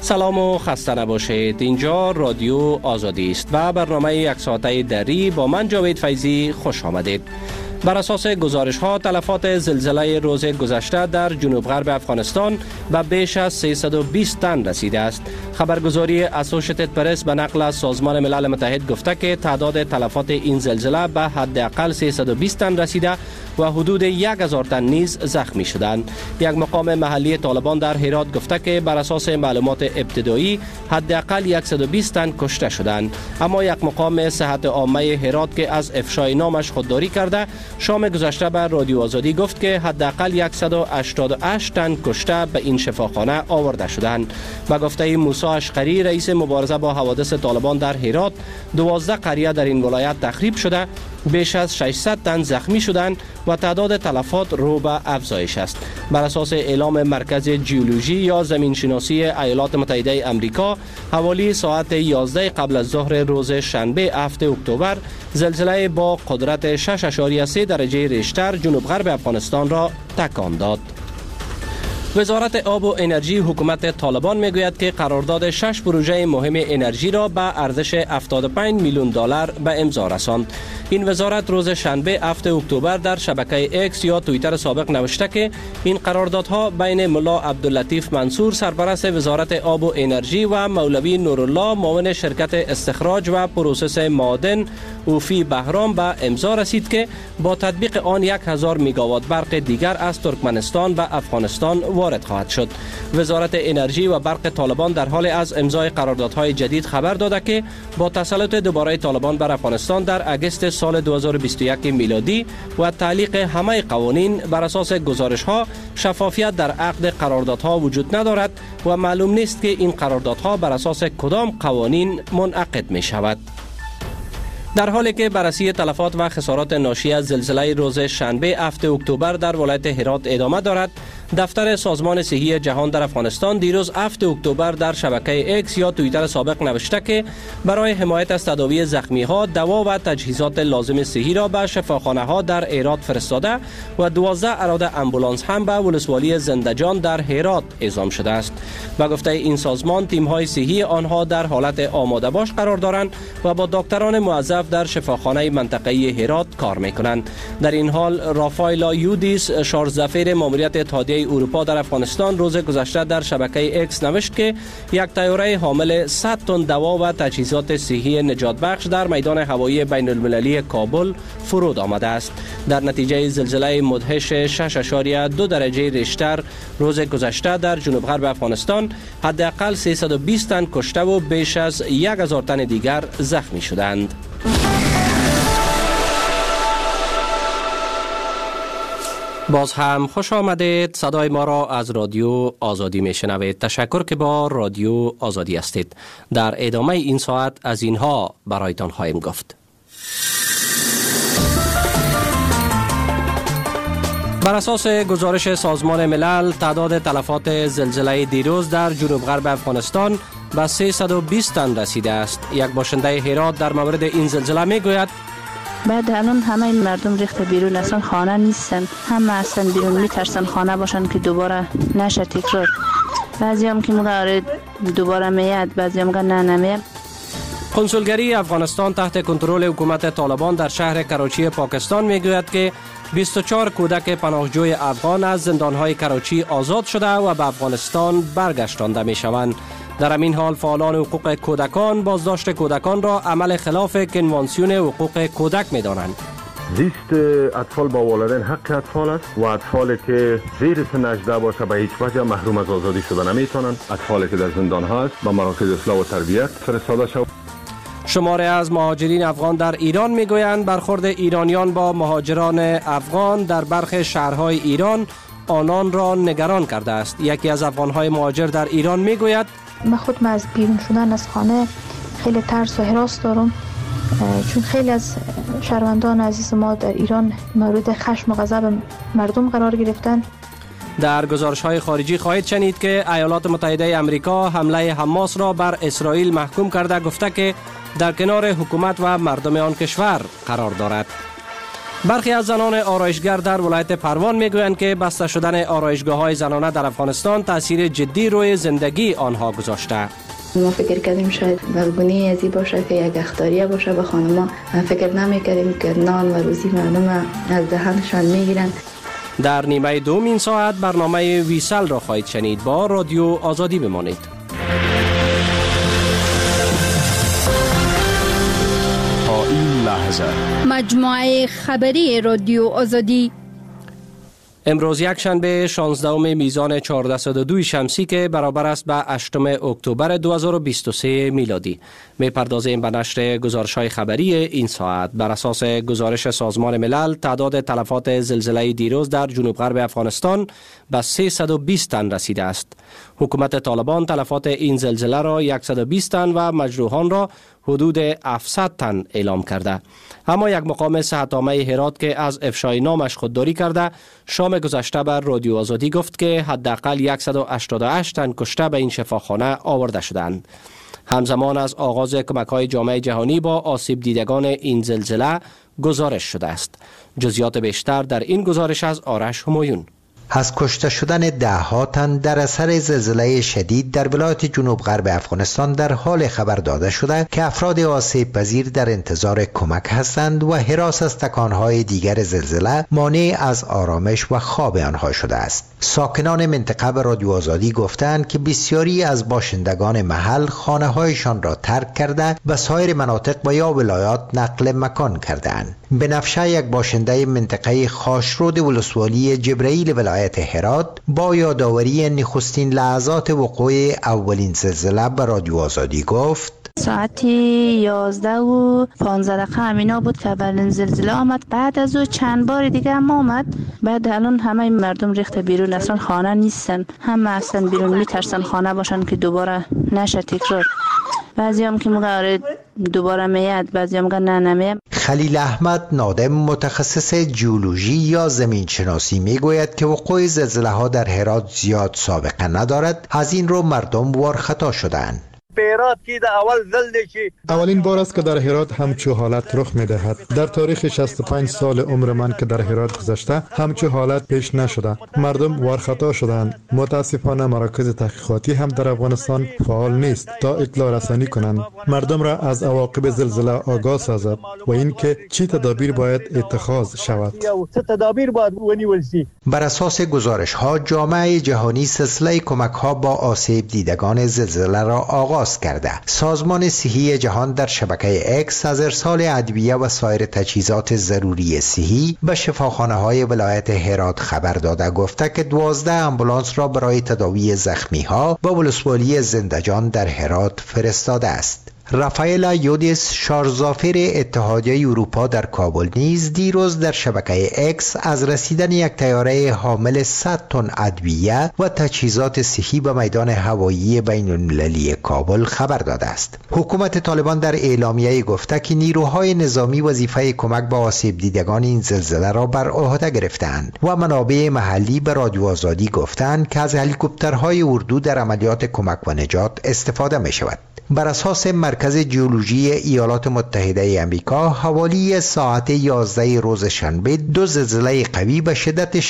سلام و خسته نباشید. اینجا رادیو آزادی است و برنامه یک ساعته دری با من جاوید فیضی خوش آمدید. بر اساس گزارش ها تلفات زلزله روز گذشته در جنوب غرب افغانستان به بیش از 320 تن رسیده است. خبرگزاری اسوشیتد پرس به نقل از سازمان ملل متحد گفته که تعداد تلفات این زلزله به حداقل 320 تن رسیده و حدود 1000 تن نیز زخمی شدند. یک مقام محلی طالبان در هرات گفته که بر اساس معلومات ابتدایی حداقل 120 تن کشته شدند، اما یک مقام صحت عامه هرات که از افشای نامش خودداری کرده شام گذشته به رادیو آزادی گفت که حداقل 188 تن کشته به این شفاخانه آورده شدند. به گفته موسی اشقری رئیس مبارزه با حوادث طالبان در هرات، 12 قریه در این ولایت تخریب شده، بیش از 600 تن زخمی شدند و تعداد تلفات رو به افزایش است. بر اساس اعلام مرکز جیولوژی یا زمینشناسی ایالات متحده آمریکا، حوالی ساعت 11 قبل از ظهر روز شنبه 7 اکتبر زلزله با قدرت 6.3 درجه ریشتر جنوب غرب افغانستان را تکان داد. وزارت آب و انرژی حکومت طالبان میگوید که قرارداد 6 پروژه مهم انرژی را به ارزش 75 میلیون دلار به امضا رساند. این وزارت روز شنبه 7 اکتبر در شبکه اکس یا توییتر سابق نوشته که این قراردادها بین ملا عبداللطیف منصور سرپرست وزارت آب و انرژی و مولوی نورالله معاون شرکت استخراج و پروسس معادن اوفی بهرام به امضا رسید که با تطبیق آن 1000 میگاوات برق دیگر از ترکمنستان و افغانستان وارد خواهد شد. وزارت انرژی و برق طالبان در حال از امضای قراردادهای جدید خبر داده که با تسلط دوباره طالبان بر افغانستان در اگست سال 2021 میلادی و تعلیق همه قوانین بر اساس گزارش ها شفافیت در عقد قراردادها وجود ندارد و معلوم نیست که این قراردادها بر اساس کدام قوانین منعقد می شود. در حالی که بررسی تلفات و خسارات ناشی از زلزله روز شنبه 7 اکتبر در ولایت هرات ادامه دارد، دفتر سازمان صحی جهان در افغانستان دیروز 7 اکتبر در شبکه اکس یا توییتر سابق نوشته که برای حمایت از تداوی زخمی ها دوا و تجهیزات لازم صحی را به شفاخانه ها در هرات فرستاده و 12 اراده امبولانس هم به ولسوالی زندجان در هرات اعزام شده است. به گفته این سازمان تیم های صحی آنها در حالت آماده باش قرار دارند و با دکتران موظف در شفاخانه منطقه‌ای هرات کار می‌کنند. در این حال رافایلا یودیس شارژزفیر ماموریت اتحادیه اروپا در افغانستان روز گذشته در شبکه اکس نوشت که یک طیاره حامل 100 تن دوا و تجهیزات صحی نجات بخش در میدان هوایی بین المللی کابل فرود آمده است. در نتیجه زلزله مدهش 6.2 درجه ریشتر روز گذشته در جنوب غرب افغانستان حداقل 320 تن کشته و بیش از 1000 تن دیگر زخمی شدند. باز هم خوش آمدید. صدای ما را از رادیو آزادی می شنوید. تشکر که با رادیو آزادی هستید. در ادامه این ساعت از اینها برایتان خواهیم گفت. بر اساس گزارش سازمان ملل تعداد تلفات زلزله دیروز در جنوب غرب افغانستان به 320 تن رسیده است. یک باشنده هرات در مورد این زلزله می گوید بعد الان همه این مردم ریخته بیرون، اصلا خانه نیستن، همه اصلا بیرون میترسن خانه باشن که دوباره نشه تکرار. بعضی هم که میگه دوباره میاد، بعضی هم میگه نه نمیاد. کنسولگری افغانستان تحت کنترل حکومت طالبان در شهر کراچی پاکستان میگوید که 24 کودک پناهجوی افغان از زندانهای کراچی آزاد شده و به افغانستان برگشتانده میشوند. در همین حال فعالان حقوق کودکان بازداشت کودکان را عمل خلاف کنوانسیون حقوق کودک می‌دانند. زیست اطفال با والدین حق اطفال است و اطفالی که زیر سن 18 باشه به هیچ وجه محروم از آزادی شده نمیتونند. اطفالی که در زندان هست به مراکز اصلاح و تربیت فرستاده شود. شماره از مهاجرین افغان در ایران میگویند برخورد ایرانیان با مهاجران افغان در برخی شهرهای ایران آنان را نگران کرده است. یکی از افغان‌های مهاجر در ایران میگوید من خودم از بیرون شدن از خانه خیلی ترس و هراس دارم، چون خیلی از شهروندان عزیز ما در ایران مورد خشم و غضب مردم قرار گرفتن. در گزارش‌های خارجی خواهید شنید که ایالات متحده آمریکا حمله حماس را بر اسرائیل محکوم کرده گفته که در کنار حکومت و مردم آن کشور قرار دارد. برخی از زنان آرایشگر در ولایت پروان میگویند که بسته شدن آرایشگاه‌های زنانه در افغانستان تاثیر جدی روی زندگی آنها گذاشته. ما فکر کردیم شاید بلگونی ازی باشه که یک اختاریه باشه به خانما. فکر نمی‌کردیم که نان و روزی مردم از دهنشان میگیرن. در نیمه دوم این ساعت برنامه ویسل را خواهید شنید. با رادیو آزادی بمانید. تا این لحظه مجموعه خبری رادیو آزادی. امروز یک شنبه 16 میزان 1402 شمسی که برابر است به 8 اکتبر 2023 میلادی. میپردازیم به نشر گزارش‌های خبری این ساعت. بر اساس گزارش سازمان ملل تعداد تلفات زلزله دیروز در جنوب غرب افغانستان به 320 تن رسیده است. حکومت طالبان تلفات این زلزله را 120 تن و مجروحان را حدود 700 تن اعلام کرده. اما یک مقام صحت عامه هرات که از افشای نامش خودداری کرده شام گذشته بر رادیو آزادی گفت که حداقل 188 تن کشته به این شفاخانه آورده شدند. همزمان از آغاز کمک‌های جامعه جهانی با آسیب دیدگان این زلزله گزارش شده است. جزئیات بیشتر در این گزارش از آرش همایون. از کشته شدن 10 تن در اثر زلزله شدید در ولایت جنوب غرب افغانستان در حال خبر داده شده که افراد آسیب پذیر در انتظار کمک هستند و هراس از تکانهای دیگر زلزله مانع از آرامش و خواب آنها شده است. ساکنان منطقه به رادیو آزادی گفتند که بسیاری از باشندگان محل خانه‌هایشان را ترک کرده و سایر مناطق و یا ولایات نقل مکان کردند. بنفشه یک باشنده منطقه خاشرود ولسوالی جبرائیل ولایت هرات با یادآوری نخستین لحظات وقوع اولین زلزله به رادیو آزادی گفت: ساعت 11:15 همینا بود که اولین زلزله آمد. بعد از او چند بار دیگه هم آمد. بعد الان همه مردم ریخته بیرون، اصلا خانه نیستن، همه اصلا بیرون میترسن خانه باشن که دوباره نشه تکرار. بعضی هم که میگه دوباره میاد، بعضی هم میگه نه نمیاد. خلیل احمد نادم متخصص جیولوژی یا زمین شناسی میگوید که وقوع زلزله ها در هرات زیاد سابقه ندارد، از این رو مردم وارخطا شدند. اولین بار است که در هرات همچو حالت رخ می‌دهد. در تاریخ 65 سال عمر من که در هرات گذشته همچو حالت پیش نشده. مردم وارخطا شدند. متاسفانه مراکز تحقیقاتی هم در افغانستان فعال نیست تا اطلاع رسانی کنند، مردم را از عواقب زلزله آگاه سازد و اینکه چه تدابیر باید اتخاذ شود. بر اساس گزارش ها جامعه جهانی سلسله کمک ها با آسیب دیدگان زلزله را آغاز کرده. سازمان صحی جهان در شبکه اکس از ارسال ادویه و سایر تجهیزات ضروری صحی به شفاخانه های ولایت هرات خبر داده گفته که 12 آمبولانس را برای تداوی زخمی ها به ولسوالی زندجان در هرات فرستاده است. رافائل یودیس شارزافر اتحادیه اروپا در کابل نیز دیروز در شبکه اکس از رسیدن یک طیاره حامل 100 تن ادویه و تجهیزات صحی به میدان هوایی بین المللی کابل خبر داده است. حکومت طالبان در اعلامیه گفته که نیروهای نظامی وظیفه کمک به آسیب دیدگان این زلزله را بر عهده گرفتند و منابع محلی به رادیو آزادی گفتند که از هلیکوپترهای اردو در عملیات کمک و نجات استفاده می شود. بر اساس مرکز جیولوژی ایالات متحده امریکا حوالی ساعت 11 روز شنبه 2 زلزله قوی به شدت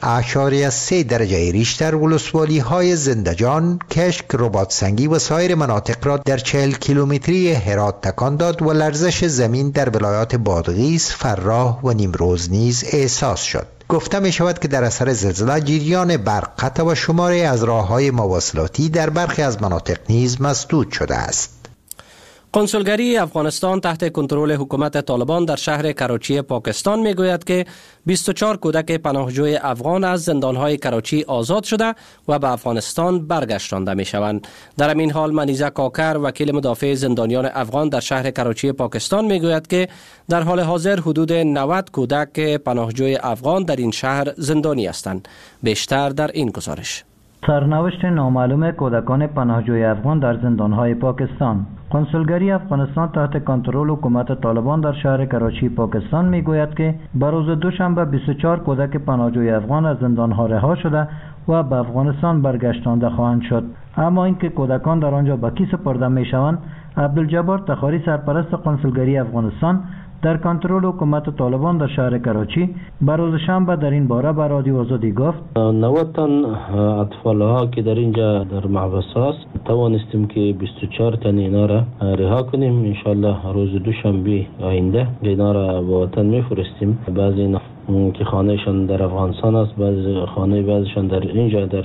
6.3 درجه ریشتر ولسوالی های زندجان، کشک، رباطسنگی و سایر مناطق را در 40 کیلومتری هرات تکان داد و لرزش زمین در ولایات بادغیس، فراه و نیمروز نیز احساس شد. گفته می شود که در اثر زلزله جریان برق قطع و شماری از راه‌های مواصلاتی در برخی از مناطق نیز مسدود شده است. کنسولگری افغانستان تحت کنترل حکومت طالبان در شهر کراچی پاکستان میگوید که 24 کودک پناهجوی افغان از زندانهای کراچی آزاد شده و به افغانستان برگشتانده می شوند. در این حال منیزه کاکر وکیل مدافع زندانیان افغان در شهر کراچی پاکستان میگوید که در حال حاضر حدود 90 کودک پناهجوی افغان در این شهر زندانی هستند. بیشتر در این گزارش. سرنوشت نامعلوم کودکان پناهجوی افغان در زندانهای پاکستان. کنسولگری افغانستان تحت کنترل حکومت طالبان در شهر کراچی پاکستان میگوید که به روز دوشنبه 24 کودک پناهجوی افغان از زندانها رها شده و به افغانستان برگشتانده خواهند شد. اما اینکه کودکان در آنجا به کی سپرده میشوند، عبدالجبار تخاری سرپرست کنسولگری افغانستان در کنترل حکومت طالبان در شهر کراچی به روز شنبه در این باره به رادیو آزادی گفت 90 تن اطفال ها که در اینجا در محبس هست توانستیم که 24 تن اینا را رها کنیم. انشالله روز دوشنبه آینده اینا را به وطن میفرستیم. بعضی اینا که خانهشان در افغانستان است، بعضیشان در اینجا در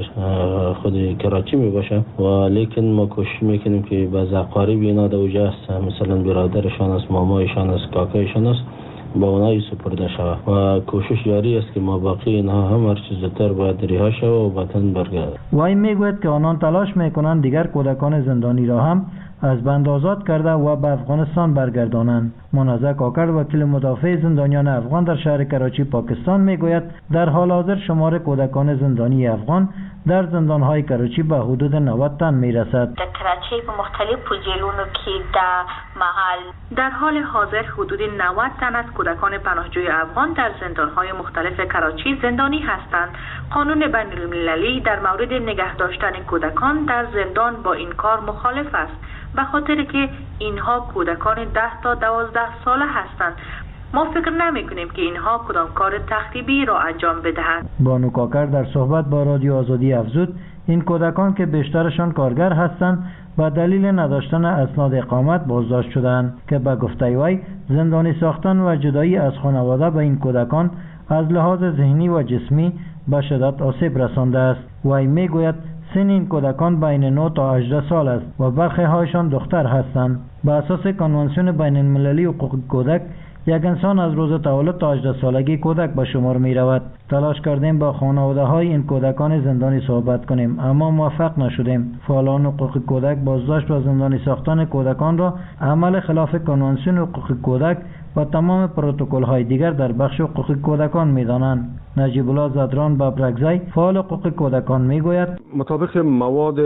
خود کراچی می باشه و لیکن ما کوشش میکنیم که بعض اقارب اینا در اوجه است، مثلا برادرشان است، مامایشان است، کاکایشان است، با اونایی سپرده شود و کوشش جاری است که ما باقی اینها هم هر چیز زودتر باید رها شود و وطن برگردد. وی میگوید که آنان تلاش میکنند دیگر کودکان زندانی را هم از بند آزاد کرده و به افغانستان برگردانند. منازع کاکر وکیل مدافع زندانیان افغان در شهر کراچی پاکستان میگوید در حال حاضر شمار کودکان زندانی افغان در زندانهای کراچی به حدود 90 تن میرسد. در کراچی به مختلف جیلونو که در محل در حال حاضر حدود 90 تن از کودکان پناهجوی افغان در زندانهای مختلف کراچی زندانی هستند. قانون بین‌المللی در مورد نگه داشتن کودکان در زندان با این کار مخالف است، به خاطر که اینها کودکان 10 تا 12 ساله هستند. ما فکر نمی کنیم که اینها کدام کار تخریبی را انجام بدهند. بانو کاکر در صحبت با رادیو آزادی افزود این کودکان که بیشترشان کارگر هستند به دلیل نداشتن اسناد اقامت بازداشت شدند که به گفته وی زندانی ساختن و جدایی از خانواده به این کودکان از لحاظ ذهنی و جسمی به شدت آسیب رسانده است. وی میگوید سن این کودکان بین 9 تا 18 سال است و برخی هایشان دختر هستند. به اساس کنوانسیون بین المللی حقوق کودک یک انسان از روز تولد تا 18 سالگی کودک به شمار می رود. تلاش کردیم با خانواده های این کودکان زندانی صحبت کنیم اما موفق نشدیم. فعالان حقوق کودک بازداشت و زندانی ساختن کودکان را عمل خلاف کنوانسیون حقوق کودک و تمام پروتکل های دیگر در بخش حقوق کودکان می دانند. نجیب الله زدران ببرگزی فعال حقوق کودکان می گوید مطابق مواد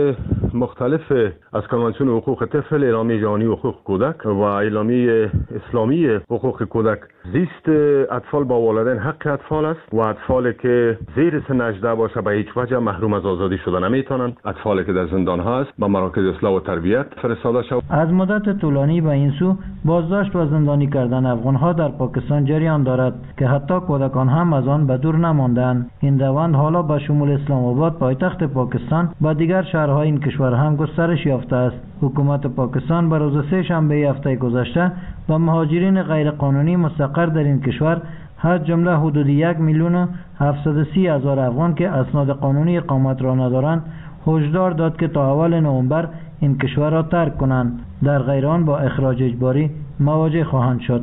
مختلف از کنوانسیون حقوق طفل، اعلامیه جهانی حقوق کودک و اعلامیه اسلامی حقوق کودک، زیست اطفال با والدین حق اطفال است و اطفالی که زیر سن 18 باشه به هیچ وجه محروم از آزادی شدن نمیتونند. اطفالی که در زندان هست به مراکز اصلاح و تربیت فرستاده شود. از مدت طولانی به این سو بازداشت و زندانی کردن افغان‌ها در پاکستان جریان دارد که حتی کودکان هم از آن به دور نماندند. این روند حالا به شمول اسلام آباد پایتخت پاکستان و دیگر شهرهای این کشور هم گسترش یافته است. حکومت پاکستان به روز سه شنبه هفته گذشته به مهاجرین غیرقانونی مستقر در این کشور از جمله حدود 1,730,000 افغان که اسناد قانونی اقامت را ندارند هشدار داد که تا اول نوامبر این کشور را ترک کنند، در غیر آن با اخراج اجباری مواجه خواهند شد.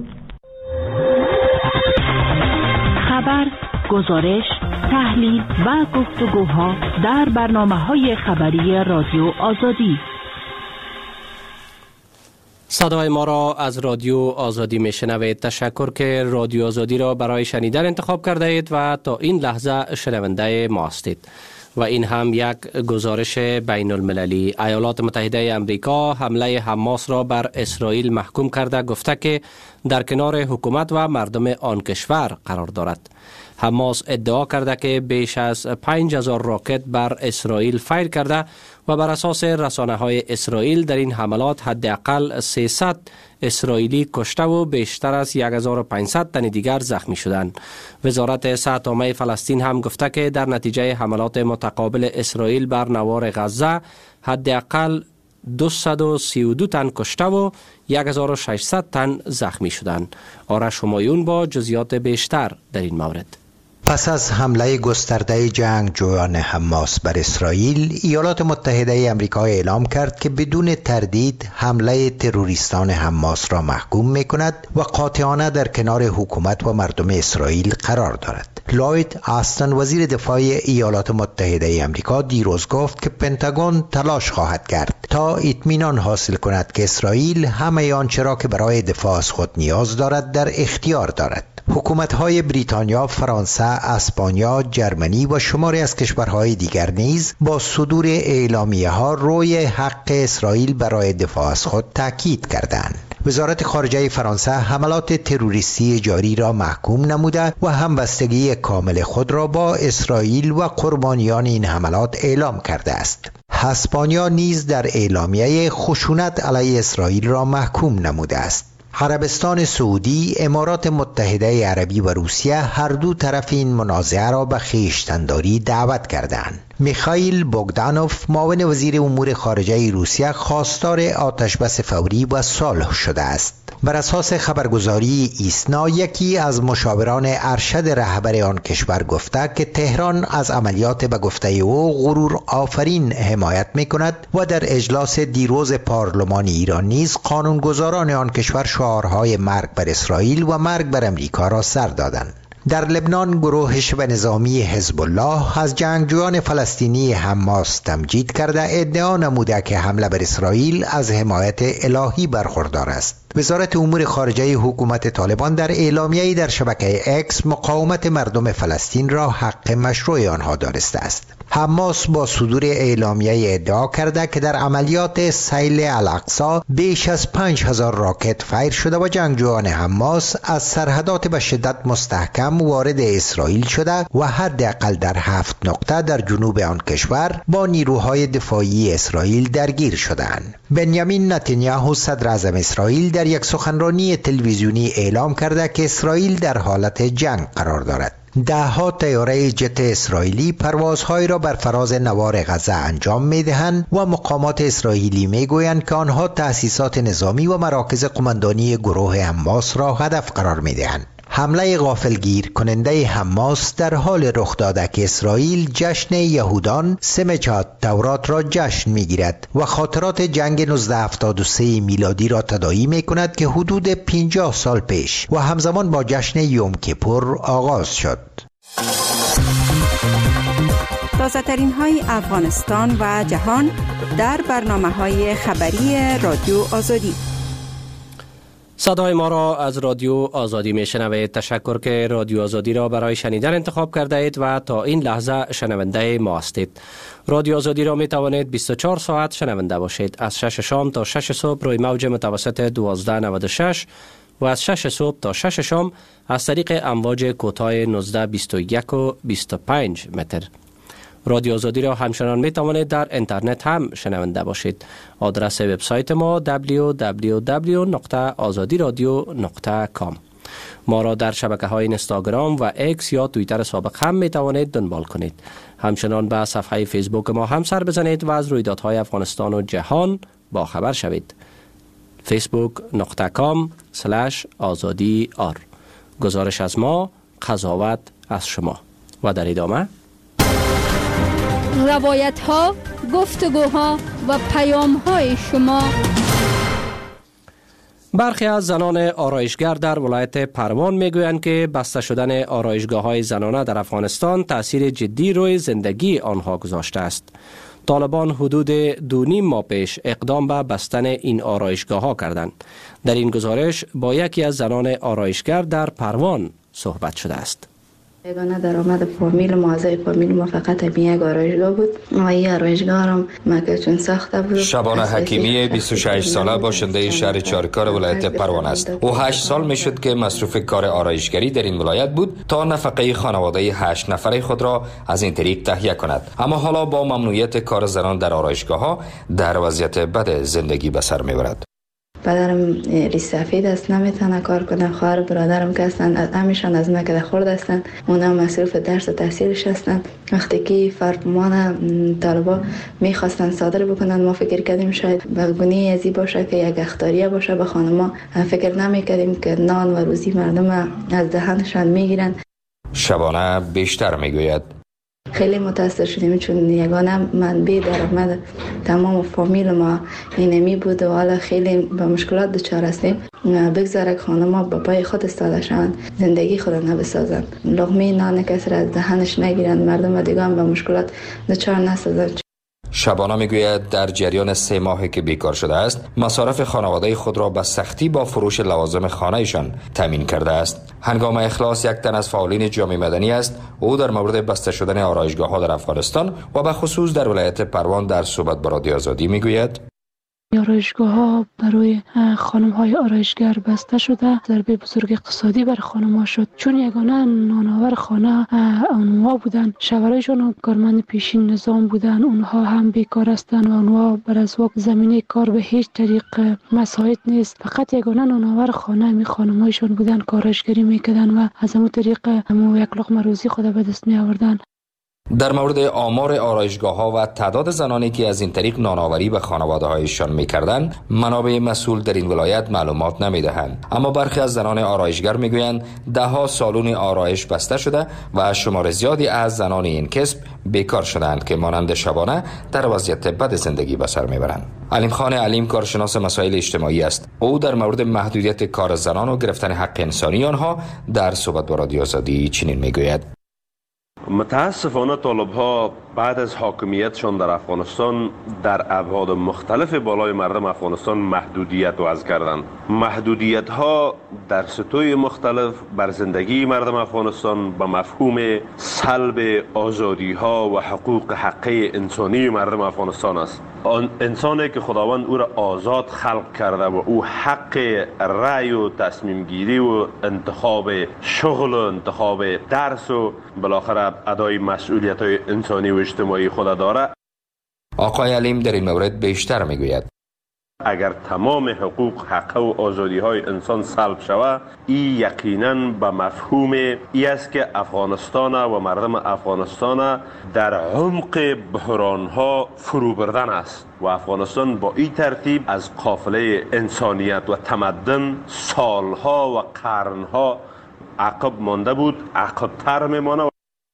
خبر، گزارش، تحلیل و گفتگوها در برنامه‌های خبری رادیو آزادی. صدای ما را از رادیو آزادی میشنوید. تشکر که رادیو آزادی را برای شنیدن انتخاب کرده اید و تا این لحظه شنونده ما هستید. و این هم یک گزارش بین المللی. ایالات متحده امریکا حمله حماس را بر اسرائیل محکوم کرده گفته که در کنار حکومت و مردم آن کشور قرار دارد. حماس ادعا کرده که بیش از 5,000 راکت بر اسرائیل فایر کرده و بر اساس رسانه‌های اسرائیل در این حملات حداقل 300 اسرائیلی کشته و بیشتر از 1500 تن دیگر زخمی شدند. وزارت صحت عامه فلسطین هم گفته که در نتیجه حملات متقابل اسرائیل بر نوار غزه حداقل 232 تن کشته و 1600 تن زخمی شدند. آرش همایون با جزئیات بیشتر در این مورد. پس از حمله گسترده جنگجویان حماس بر اسرائیل، ایالات متحده آمریکا اعلام کرد که بدون تردید حمله تروریستان حماس را محکوم می‌کند و قاطعانه در کنار حکومت و مردم اسرائیل قرار دارد. لوید آستن وزیر دفاع ایالات متحده آمریکا دیروز گفت که پنتاگون تلاش خواهد کرد تا اطمینان حاصل کند که اسرائیل همه آنچه را که برای دفاع از خود نیاز دارد در اختیار دارد. حکومت‌های بریتانیا، فرانسه، اسپانیا، جرمنی و شماری از کشورهای دیگر نیز با صدور اعلامیه‌ها روی حق اسرائیل برای دفاع از خود تاکید کردند. وزارت خارجه فرانسه حملات تروریستی جاری را محکوم نموده و همبستگی کامل خود را با اسرائیل و قربانیان این حملات اعلام کرده است. اسپانیا نیز در اعلامیه خشونت علیه اسرائیل را محکوم نموده است. عربستان سعودی، امارات متحده عربی و روسیه هر دو طرف این منازعه را به خویشتن‌داری دعوت کردند. میخائیل بوگدانوف، معاون وزیر امور خارجه روسیه، خواستار آتشبس فوری و صلح شده است. بر اساس خبرگزاری ایسنا، یکی از مشاوران ارشد رهبر آن کشور گفته که تهران از عملیات به گفته او غرور آفرین حمایت می‌کند و در اجلاس دیروز پارلمان ایران نیز قانونگذاران آن کشور شعارهای مرگ بر اسرائیل و مرگ بر امریکا را سر دادند. در لبنان، گروه شبه نظامی حزب الله از جنگجویان فلسطینی حماس تمجید کرده ادعا نموده که حمله بر اسرائیل از حمایت الهی برخوردار است. وزارت امور خارجه حکومت طالبان در اعلامیه‌ای در شبکه اکس مقاومت مردم فلسطین را حق مشروع آنها دانسته است. حماس با صدور اعلامیه ادعا کرده که در عملیات سیل الاقصی بیش از 5000 راکت فایر شده و جنگجویان حماس از سرحدات به شدت مستحکم وارد اسرائیل شده و حداقل در 7 نقطه در جنوب آن کشور با نیروهای دفاعی اسرائیل درگیر شدند. بنیامین نتانیاهو، صدر اعظم اسرائیل، در یک سخنرانی تلویزیونی اعلام کرده که اسرائیل در حالت جنگ قرار دارد. ده‌ها طیاره جت اسرائیلی پروازهایی را بر فراز نوار غزه انجام می‌دهند و مقامات اسرائیلی می‌گویند که آنها تأسیسات نظامی و مراکز قماندانی گروه حماس را هدف قرار می‌دهند. حمله غافلگیر کننده حماس در حال رخ داده که اسرائیل جشن یهودان سمچات تورات را جشن می‌گیرد و خاطرات جنگ 1973 میلادی را تداعی می‌کند که حدود 50 سال پیش و همزمان با جشن یوم کیپور آغاز شد. تازه‌ترین های افغانستان و جهان در برنامه‌های خبری رادیو آزادی. صدای ما را از رادیو آزادی میشنوید. تشکر که رادیو آزادی را برای شنیدن انتخاب کرده اید و تا این لحظه شنونده ما هستید. رادیو آزادی را می توانید 24 ساعت شنونده باشید. از 6 شام تا 6 صبح روی موج متوسط 1296 و از 6 صبح تا 6 شام از طریق امواج کوتاه 1921 و 25 متر. رادیو آزادی را همچنان می توانید در اینترنت هم شنونده باشید. آدرس وبسایت ما www.azadiradio.com. ما را در شبکه‌های اینستاگرام و اکس یا توییتر سابق هم می توانید دنبال کنید. همچنان به صفحه فیسبوک ما هم سر بزنید و از رویدادهای افغانستان و جهان با خبر شوید. facebook.com/azadi.r. گزارش از ما، قضاوت از شما. و در ادامه روایت ها، گفتگوها و پیام های شما. برخی از زنان آرایشگر در ولایت پروان میگویند که بسته شدن آرایشگاه‌های زنانه در افغانستان تأثیر جدی روی زندگی آنها گذاشته است. طالبان حدود 2.5 ماه پیش اقدام به بستن این آرایشگاه‌ها کردند. در این گزارش با یکی از زنان آرایشگر در پروان صحبت شده است. یگانه درآمد فامیل ما، اعضای فامیل ما فقط یک آرایشگاه بود و این آرایشگاه هم ما چون ساخته بود. شبانه حکیمی 26 ساله باشنده شهر چارکار ولایت پروان است. او 8 سال میشد که مصروف کار آرایشگری در این ولایت بود تا نفقه خانواده 8 نفره خود را از این طریق تهیه کند. اما حالا با ممنوعیت کار زنان در آرایشگاه‌ها در وضعیت بد زندگی به سر میبرد. پدرم ریسفید است، نمیتونه کار کنه. خواهر برادرم که هستند همیشان از مکه خورد هستند، اونا مصروف درس و تحصیلش هستند. وقتی که فرمان طالبا میخواستن صادر بکنن، ما فکر کردیم شاید بگونی ازی باشه که یک اخطاریه باشه به خانما. فکر نمیکردیم که نان و روزی مردم از دهنشان میگیرن. شبانه بیشتر میگوید خیلی متاثر شدیم چون یگانه منبع درآمد تمام فامیل ما اینمی بود و حالا خیلی به مشکلات دچار هستیم. بگذاره که خانم‌ها با پای خود استاده شوند، زندگی خود نبسازن، لقمه نان کسی را از دهنش نگیرند، مردم دیگه هم به مشکلات دچار نسازند. شبانه میگوید در جریان 3 ماهی که بیکار شده است، مصارف خانواده خود را به سختی با فروش لوازم خانه‌شان تامین کرده است. هنگام اخلاص یک تن از فعالین جامعه مدنی است. او در مورد بسته شدن آرایشگاه‌ها در افغانستان و به خصوص در ولایت پروان در صحبت با رادیو آزادی میگوید آرایشگاه ها برای خانم های آرایشگر بسته شده. ضربه بزرگ اقتصادی بر خانم ها شد، چون یگانه نانآور خانه اونها بودن. شوهرایشان کارمند پیشین نظام بودن، اونها هم بیکار هستند و اونها بر از وقت زمینه کار به هیچ طریق مساعد نیست. فقط یگانه نانآور خانه می خانم هایشان بودن، آرایشگری میکردن و از همون طریق یک لقمه روزی خود به دست می آوردن. در مورد آمار آرایشگاه ها و تعداد زنانی که از این طریق نانآوری به خانواده هایشان میکردند، منابع مسئول در این ولایت معلومات نمیدهند. اما برخی از زنان آرایشگر میگویند دهها سالن آرایش بسته شده و شمار زیادی از زنان این کسب بیکار شدند که مانند شبانه در وضعیت بد زندگی به سر میبرند. علیم خان علیم کارشناس مسائل اجتماعی است. او در مورد محدودیت کار زنان و گرفتن حق انسانی آنها در صحبت با رادیو آزادی چنین میگوید: متاسفانه طالب‌ها بعد از حاکمیتشان در افغانستان در ابعاد مختلف بالای مردم افغانستان محدودیت وضع کردند. محدودیت‌ها در سطوح مختلف بر زندگی مردم افغانستان به مفهوم سلب آزادی‌ها و حقوق حقی انسانی مردم افغانستان است. آن انسانی که خداوند او را آزاد خلق کرده و او حق رأی و تصمیم گیری و انتخاب شغل و انتخاب درس و بالاخره ادای مسئولیت‌های انسانی و اجتماعی خود داره. آقای علیم در این مورد بیشتر میگوید: اگر تمام حقوق، حق و آزادی های انسان سلب شود، این یقینا به مفهوم ای است که افغانستان و مردم افغانستان در عمق بحران ها فرو بردن است و افغانستان با این ترتیب از قافله انسانیت و تمدن سالها و قرنها عقب مانده بود، عقب‌تر میمانه.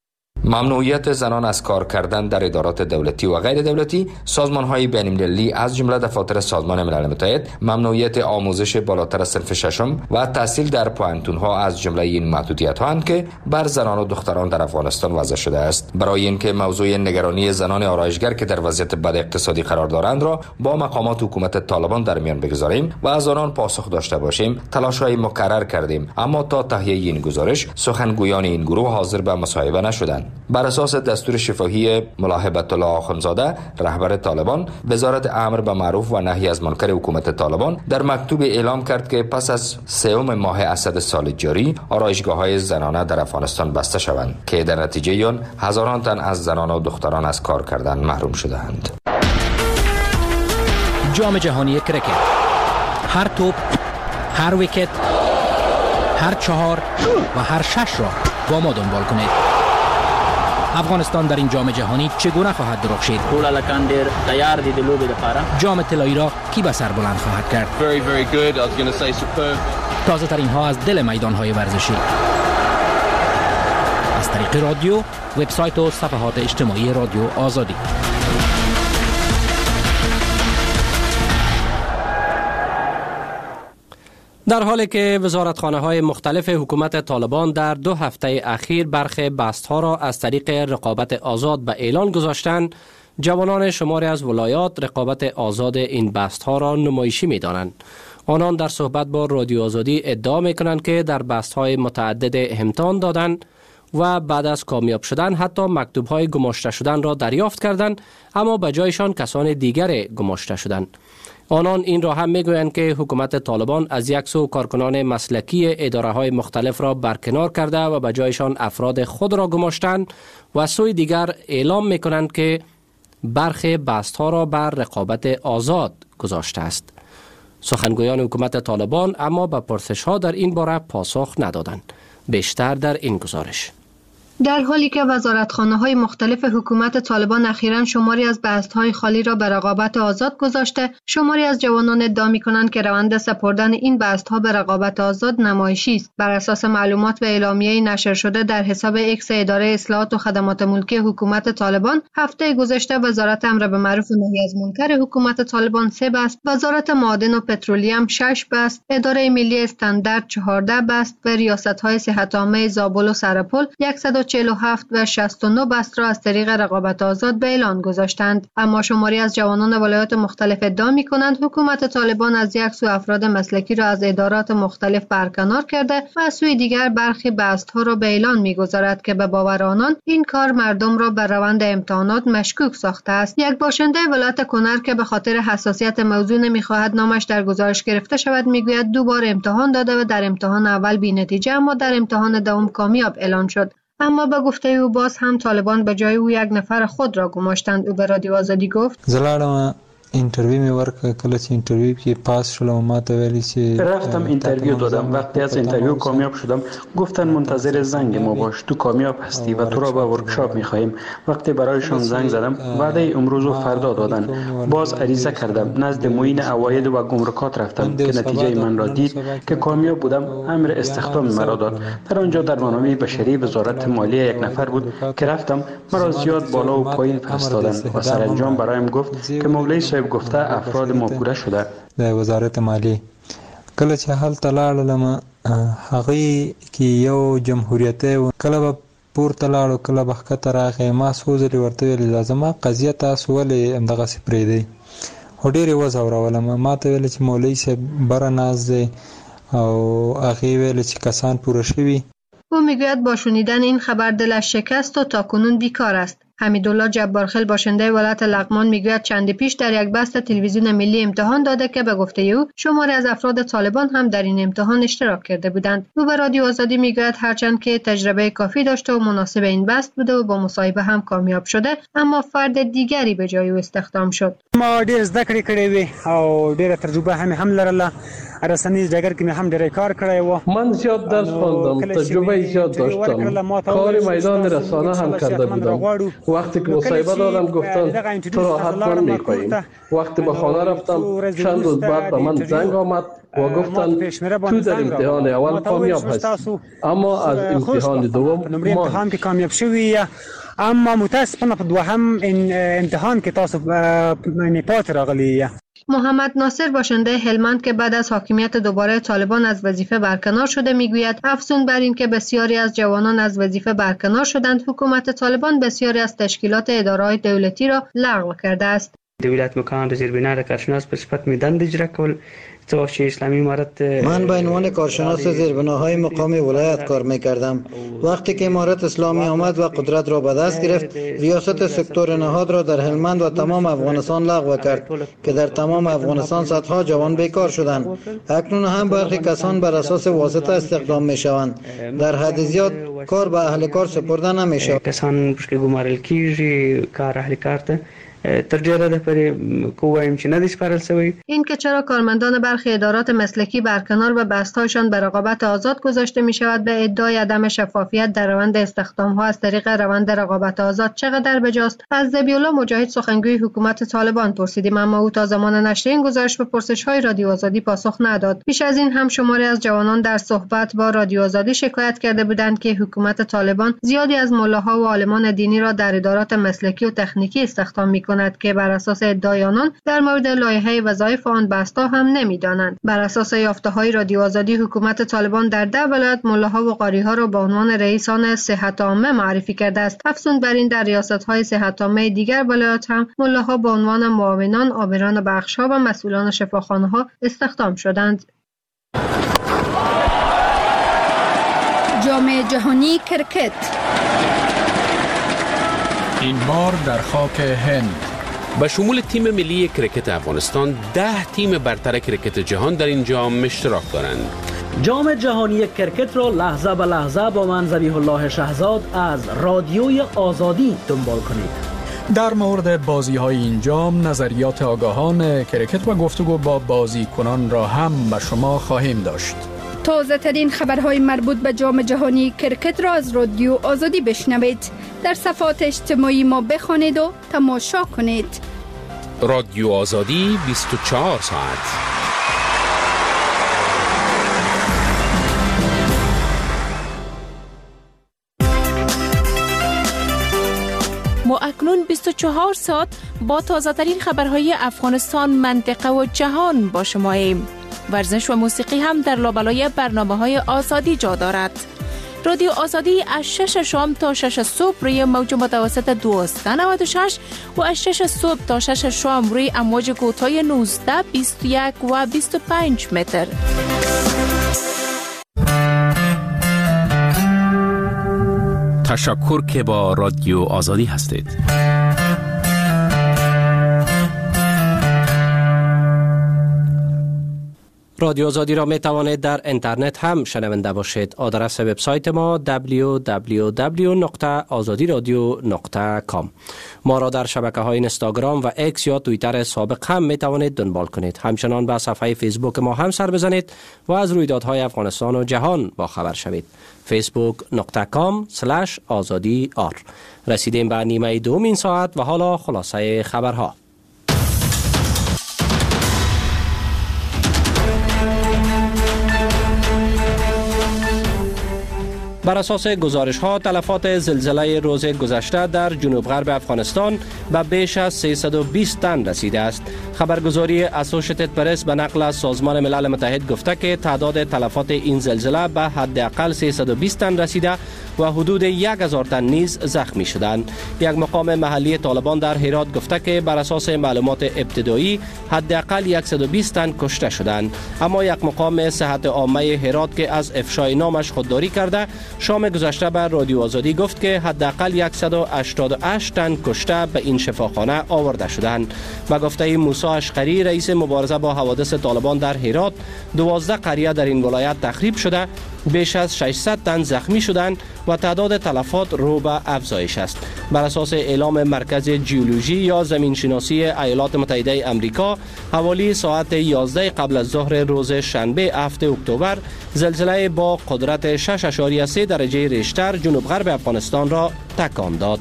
ممنوعیت زنان از کار کردن در ادارات دولتی و غیر دولتی، سازمان‌های بین‌المللی از جمله دفاتر سازمان ملل متحد، ممنوعیت آموزش بالاتر از صنف ششم و تحصیل در پوهنتون‌ها از جمله این محدودیت‌ها که بر زنان و دختران در افغانستان وضع شده است. برای اینکه موضوع نگرانی زنان آرایشگر که در وضعیت بد اقتصادی قرار دارند را با مقامات حکومت طالبان در میان بگذاریم و از آنان پاسخ داشته باشیم، تلاش‌های مکرر کردیم، اما تا تهیه این گزارش سخنگویان این گروه حاضر به مصاحبه نشدند. بر اساس دستور شفاهی ملا هیبت الله آخونزاده رهبر طالبان، وزارت امر به معروف و نهی از منکر حکومت طالبان در مکتوب اعلام کرد که پس از سوم ماه اسد سال جاری آرایشگاه‌های زنانه در افغانستان بسته شوند که در نتیجه آن هزاران تن از زنان و دختران از کار کردن محروم شدند. جام جهانی کرکت، هر توپ، هر ویکت، هر 4 و هر 6 را با ما دنبال کنید. افغانستان در این جام جهانی چگونه خواهد درخشید؟ ټول هلکان ډېر تیار دي د لوبې لپاره. جام طلایی را کی به سر بلند خواهد کرد؟ Very good. I was going to say superb. تازه ترین ها از دل میدان های ورزشی از طریق رادیو، وبسایت و صفحات اجتماعی رادیو آزادی. در حالی که وزارتخانه‌های مختلف حکومت طالبان در 2 هفته اخیر برخی بست‌ها را از طریق رقابت آزاد به اعلان گذاشتند، جوانان شماری از ولایات رقابت آزاد این بست‌ها را نمایشی می‌دانند. آنان در صحبت با رادیو آزادی ادعا می‌کنند که در بست‌های متعدد امتحان دادند و بعد از کامیاب شدن حتی مکتوب‌های گماشته شدن را دریافت کردند، اما به جایشان کسان دیگر گماشته شدند. آنان این را هم میگویند که حکومت طالبان از یک سو کارکنان مسلکی اداره‌های مختلف را برکنار کرده و به جایشان افراد خود را گماشتند و سوی دیگر اعلام میکنند که برخی بست‌ها را بر رقابت آزاد گذاشته است. سخنگویان حکومت طالبان اما به پرسش‌ها در این باره پاسخ ندادند. بیشتر در این گزارش. در حالی که وزارتخانه‌های مختلف حکومت طالبان اخیراً شماری از بست‌های خالی را به رقابت آزاد گذاشته، شماری از جوانان ادعا می‌کنند که روند سپردن این بست‌ها به رقابت آزاد نمایشی است. بر اساس معلومات و اعلامیه‌ای نشر شده در حساب اکس اداره اصلاحات و خدمات ملکی حکومت طالبان، هفته گذشته وزارت امر به معروف و نهی از منکر حکومت طالبان 3 بست، وزارت معادن و پترولیوم 6 بست، اداره ملی استاندارد 14 بست و ریاست‌های صحت عامه زابل و سرپل 140 47 و 69 بست را از طریق رقابت آزاد به اعلان گذاشتند. اما شماری از جوانان ولایات مختلف ادعا می‌کنند حکومت طالبان از یک سو افراد مسلکی را از ادارات مختلف برکنار کرده و از سوی دیگر برخی بست‌ها را به اعلان می‌گذارد که به باور آنان این کار مردم را به روند امتحانات مشکوک ساخته است. یک باشنده ولایت کنر که به خاطر حساسیت موضوع نمی‌خواهد نامش در گزارش گرفته شود می‌گوید دوبار امتحان داده و در امتحان اول بی‌نتیجه اما در امتحان دوم کامیاب اعلان شد. اما به گفته او باز هم طالبان به جای او یک نفر خود را گماشتند. او به رادیو آزادی گفت زلاړم اینترویو می ورک کله چې اینترویو کې پاس شلم ما ته ویلی چې رفتم اینترویو دادم. وقتی از اینترویو کامیاب شدم گفتن منتظر زنگ ما باش، تو کامیاب هستی و تو را به ورکشاپ می خواهیم. وقتی برایشان زنگ زدم وعده امروز و فردا دادن. باز عریضه کردم نزد معین عواید و گمرکات رفتم که نتیجه من را دید که کامیاب بودم. امر استخدام مرا داد. در آنجا در منابع بشری وزارت مالیه یک نفر بود که رفتم مرا زیاد بالا و پایین فرستادن و سرانجام برایم گفت که مولوی صاحب گفته افراد ما پوره شده. د وزارت مالیه کله چې هلته لاړم هغه کې یو جمهوریت کله به پورته لاړو کله به ښکته راغی. ما څو ځلې ورته ویلې زما قضیه تاسو ولې همدغسې پرېږدئ خو ډېرې وځورولم. ما ته ویل چې مولوي صاحب بره ناست دی او هغې ویل چې کسان پوره شوي. او میگوید با شنیدن این خبر دلش شکست و تاکنون بیکار است. حمیدالله جبارخیل باشنده ولایت لغمان میگوید چند پیش در یک بست تلویزیون ملی امتحان داده که به گفته او شماری از افراد طالبان هم در این امتحان اشتراک کرده بودند. او به رادیو آزادی میگوید هرچند که تجربه کافی داشته و مناسب این بست بوده و با مصاحبه هم کامیاب شده اما فرد دیگری به جای او استخدام شد. ما ډېر زده کړې کړې وې او ډېره تجربه هم لرله. رسنیز ډګر کې هم ډېر کار کړی و. من زیاد درس خواندم، تجربه زیاد داشتم، کار میدان رسانه هم کرده بودم. وقتی که مصاحبه دادم گفتن تو را حتما می‌خواهیم. وقتی به خانه رفتم چند روز بعد به من زنگ آمد و گفتن تو در امتحان اول کامیاب هستی اما از امتحان دوم امتحان که کامیاب شوی اما متاسفانه په دوهم امتحان که تاسو پات راغلی. محمد ناصر باشنده هلمند که بعد از حاکمیت دوباره طالبان از وظیفه برکنار شده میگوید افزون بر این که بسیاری از جوانان از وظیفه برکنار شدند حکومت طالبان بسیاری از تشکیلات اداره‌های دولتی را لغو کرده است. دولت مکان را زیربنا کارشناس به صفت میدند اجرا کول من به عنوان کارشناس زیربناهای مقام ولایت کار می‌کردم. وقتی که امارت اسلامی آمد و قدرت را به دست گرفت ریاست سکتور نهاد را در هلمند و تمام افغانستان لغو کرد که در تمام افغانستان صدها جوان بیکار شدند. اکنون هم برخی کسان بر اساس واسطه استخدام می‌شوند. در حد زیاد کار به اهل کار سپرده نمی‌شود. کسان که گمارل کیږي کار اهل کار ته ترجیح ده پر کووایم چې ندیش پرل سوی. این که چرا کارمندان برخی ادارات مسلکی برکنار و بستهایشان به رقابت آزاد گذاشته می شود به ادعای عدم شفافیت در روند استخدام ها از طریق روند رقابت آزاد چقدر بجاست؟ از ذبیح‌الله مجاهد سخنگوی حکومت طالبان پرسیدیم اما او تا زمان نشر این گزارش به پرسش های رادیو آزادی پاسخ نداد. بیش از این هم شماری از جوانان در صحبت با رادیو آزادی شکایت کرده بودند که حکومت طالبان زیادی از ملاها و عالمان دینی را در ادارات مسلکی و تکنیکی استخدام می که بر اساس ادعای آنان در مورد لایحه وظایف آن بستا هم نمی‌دانند. بر اساس یافته‌های رادیو آزادی حکومت طالبان در 10 ولایت ملاها و قاری‌ها را به عنوان رئیسان صحت عامه معرفی کرده است. افزون بر این در ریاست‌های صحت عامه دیگر ولایات هم ملاها به عنوان معاونان، آمران بخش‌ها و مسئولان شفاخانه‌ها استخدام شدند. جام جهانی کرکت این بار در خاک هند به شمول تیم ملی کرکت افغانستان 10 تیم برتر کرکت جهان در این جام اشتراک دارند. جام جهانی کرکت را لحظه به لحظه با من ذبیح الله شهزاد از رادیوی آزادی دنبال کنید. در مورد بازی‌های این جام نظریات آگاهان کرکت و گفتگو با بازیکنان را هم به شما خواهیم داشت. تازه ترین خبرهای مربوط به جام جهانی کرکت را از رادیو آزادی بشنوید. در صفحات اجتماعی ما بخوانید و تماشا کنید. رادیو آزادی 24 ساعت. ما اکنون 24 ساعت با تازه ترین خبرهای افغانستان، منطقه و جهان با شماییم. ورزش و موسیقی هم در لابلای برنامه‌های آزادی جا دارد. رادیو آزادی از 6 شام تا 6 صبح روی موج متوسط 1296 و از 6 صبح تا 6 شام روی امواج کوتاه 19، 21 و 25 متر. تشکر که با رادیو آزادی هستید. رادیو آزادی را می توانید در اینترنت هم شنونده باشید. آدرس وبسایت ما www.azadiradio.com. ما را در شبکه‌های اینستاگرام و اکس یا توییتر سابق هم می توانید دنبال کنید. همچنان به صفحه فیسبوک ما هم سر بزنید و از رویدادهای افغانستان و جهان با خبر شوید. facebook.com/azadi_r. رسیدیم به نیمه دوم این ساعت و حالا خلاصه خبرها. بر اساس گزارش‌ها تلفات زلزله روز گذشته در جنوب غرب افغانستان به بیش از 320 تن رسیده است. خبرگزاری اسوشیتد پرس به نقل از سازمان ملل متحد گفته که تعداد تلفات این زلزله به حداقل 320 تن رسیده و حدود 1000 تن نیز زخمی شدند. یک مقام محلی طالبان در هرات گفته که بر اساس معلومات ابتدایی حداقل 120 تن کشته شدند، اما یک مقام صحت عامه هرات که از افشای نامش خودداری کرده شام گذشته بر رادیو آزادی گفت که حداقل 188 تن کشته به این شفاخانه آورده شدند. و گفته موسی اشقری رئیس مبارزه با حوادث طالبان در هرات 12 قریه در این ولایت تخریب شده، بیش از 600 تن زخمی شدند و تعداد تلفات رو به افزایش است. بر اساس اعلام مرکز جیولوژی یا زمینشناسی ایالات متحده آمریکا حوالی ساعت 11 قبل از ظهر روز شنبه 7 اکتبر زلزله با قدرت 6.3 درجه ریشتر جنوب غرب افغانستان را تکان داد.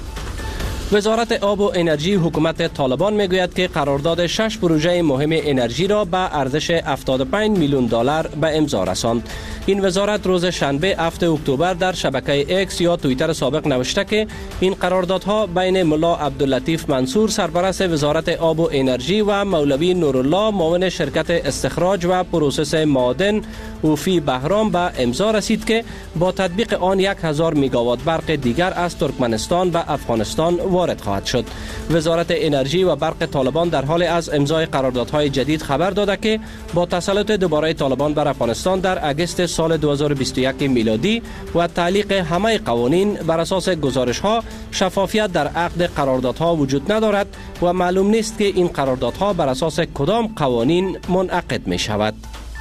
وزارت آب و انرژی حکومت طالبان میگوید که قرارداد 6 پروژه مهم انرژی را به ارزش 75 میلیون دلار به امضا رساند. این وزارت روز شنبه 7 اکتبر در شبکه اکس یا توییتر سابق نوشته که این قراردادها بین ملا عبداللطیف منصور سرپرست وزارت آب و انرژی و مولوی نورالله معاون شرکت استخراج و پروسس معادن اوفی بهرام به امضا رسید که با تطبیق آن 1000 میگاوات برق دیگر از ترکمنستان به افغانستان وارد خواهد شد. وزارت انرژی و برق طالبان در حال از امضای قراردادهای جدید خبر داده که با تسلط دوباره طالبان بر افغانستان در اگست سال 2021 میلادی و تعلیق همه قوانین بر اساس گزارش‌ها شفافیت در عقد قراردادها وجود ندارد و معلوم نیست که این قراردادها بر اساس کدام قوانین منعقد می شود.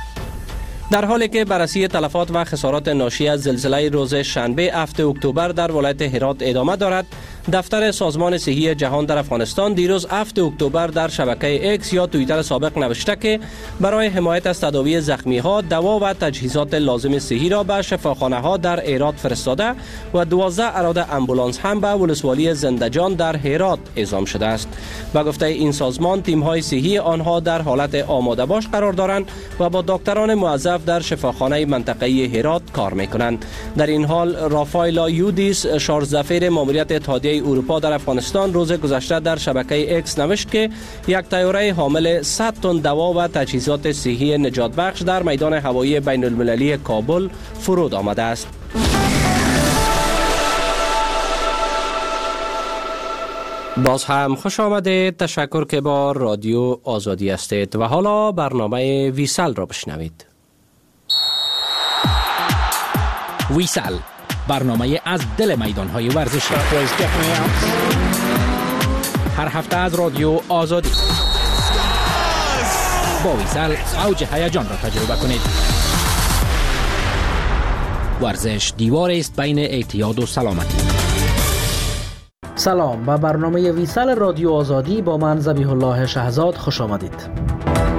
در حالی که بررسی تلفات و خسارات ناشی از زلزله روز شنبه 7 اکتبر در ولایت هرات ادامه دارد، دفتر سازمان صحی جهان در افغانستان دیروز 7 اکتبر در شبکه اکس یا توییتر سابق نوشته که برای حمایت از تداوی زخمی ها دوا و تجهیزات لازم صحی را به شفاخانه ها در هرات فرستاده و 12 اراده امبولانس هم به ولسوالی زندجان در هرات اعزام شده است. و گفته این سازمان تیم های صحی آنها در حالت آماده باش قرار دارند و با دکتران موظف در شفاخانه منطقه‌ای هرات کار می‌کنند. در این حال رافایلا یودیس شارژدفیر ماموریت اتحادیه اروپا در افغانستان روز گذشته در شبکه اکس نوشت که یک طیاره حامل 100 تن دوا و تجهیزات صحی نجات بخش در میدان هوایی بین المللی کابل فرود آمده است. باز هم خوش آمدید. تشکر که با رادیو آزادی هستید و حالا برنامه ویسل را بشنوید. ویسل، برنامه از دل میدان‌های ورزشی. هر هفته از رادیو آزادی. با ویسل اوج هیجان را تجربه کنید. ورزش دیواری است بین اعتیاد و سلامتی. سلام، به برنامه ویسل رادیو آزادی با من ذبیح الله شهزاد خوش آمدید.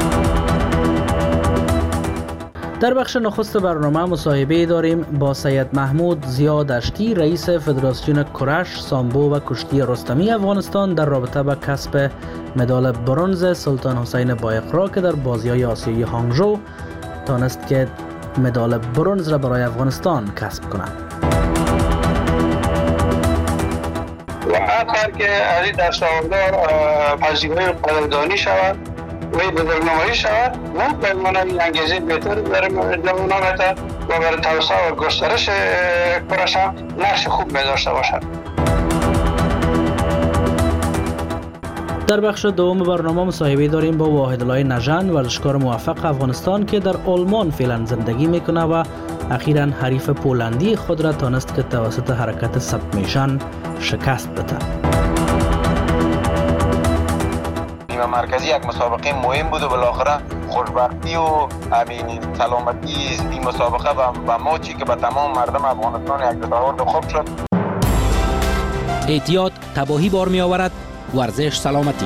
در بخش نخست برنامه مصاحبه داریم با سید محمود ضیا دشتی، رئیس فدراسیون کرش، سامبو و کشتی رستمی افغانستان در رابطه با کسب مدال برنز سلطان حسین بایقرا که در بازی‌های آسیایی هانگژو تانست که مدال برنز را برای افغانستان کسب کند. و اگر که از این دستاوردها پذیرای قدردانی شود و بزرگنمایی شود و به من انگیزه بهتر برای جوانان و برای توسعه و گسترش کرش هم نقش خوب می داشته باشد. در بخش دوم برنامه مصاحبه داریم با واحدالله نژند، ورزشکار موفق افغانستان که در آلمان فعلا زندگی میکنه و اخیراً حریف پولندی خود را تانست که توسط حرکت سبمیشن شکست بده. نیمه مرکزی یک مسابقه مهم بود و بالاخره خوشبختی و همین سلامتی این مسابقه و ماچی که به تمام مردم افغانستان یک تظاهر خوب شد. احتیاط تباهی بار می آورد. ورزش سلامتی.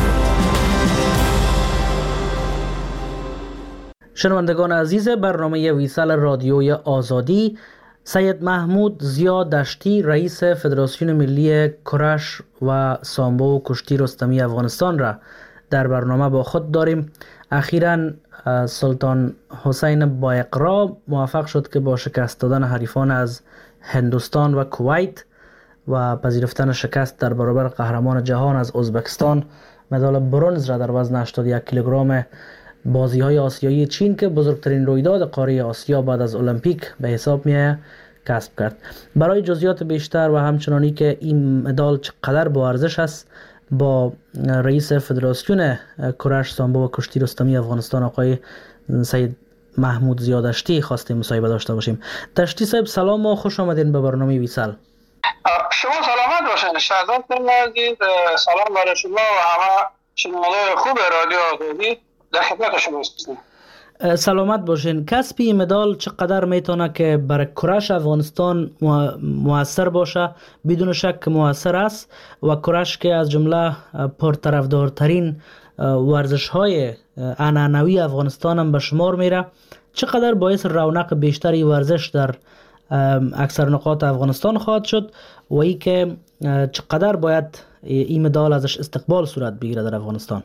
شنوندگان عزیز برنامه ویسال رادیوی آزادی، سید محمود ضیا دشتی رئیس فدراسیون ملی کرش و سامبو و کشتی رستمی افغانستان را در برنامه با خود داریم. اخیراً سلطان حسین بایقرا موفق شد که با شکست دادن حریفان از هندوستان و کویت و پذیرفتن شکست در برابر قهرمان جهان از ازبکستان مدال برنز را در وزن 81 کیلوگرم بازی‌های آسیایی چین که بزرگترین رویداد قاره آسیا بعد از المپیک به حساب می‌آید کسب کرد. برای جزئیات بیشتر و همچنانی که این مدال چقدر با ارزش است با رئیس فدراسیون کرش سامبو و کشتی رستمی افغانستان آقای سید محمود ضیا دشتی خواستیم مصاحبه داشته باشیم. دشتی صاحب سلام و خوش آمدین به برنامه ویسال. شما سلامت باشین. شهزاد عزیز، سلام برای شما و همه شنوندگان خوب رادیو آزادی، در خدمت شما هستم. سلامت باشین. کسب این مدال چقدر میتونه که برای کرش افغانستان موثر باشه؟ بدون شک موثر است و کرش که از جمله پرطرفدارترین ورزش‌های عنعنوی افغانستان هم به شمار میره، چقدر باعث رونق بیشتری ورزش در اکثر نقاط افغانستان خواهد شد و ای که چقدر باید این مدال ازش استقبال صورت بگیره در افغانستان؟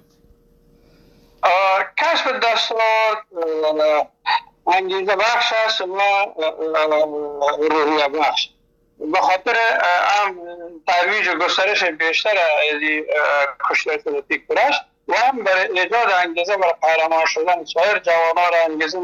کسب دستور انگیزه بخش است و روحیه بخش. به خاطر هم ترویج و گسترش بیشتر کشتی رستمی کرش و هم برای ایجاد انگیزه برای قهرمان شدن سایر جوانان را انگیزه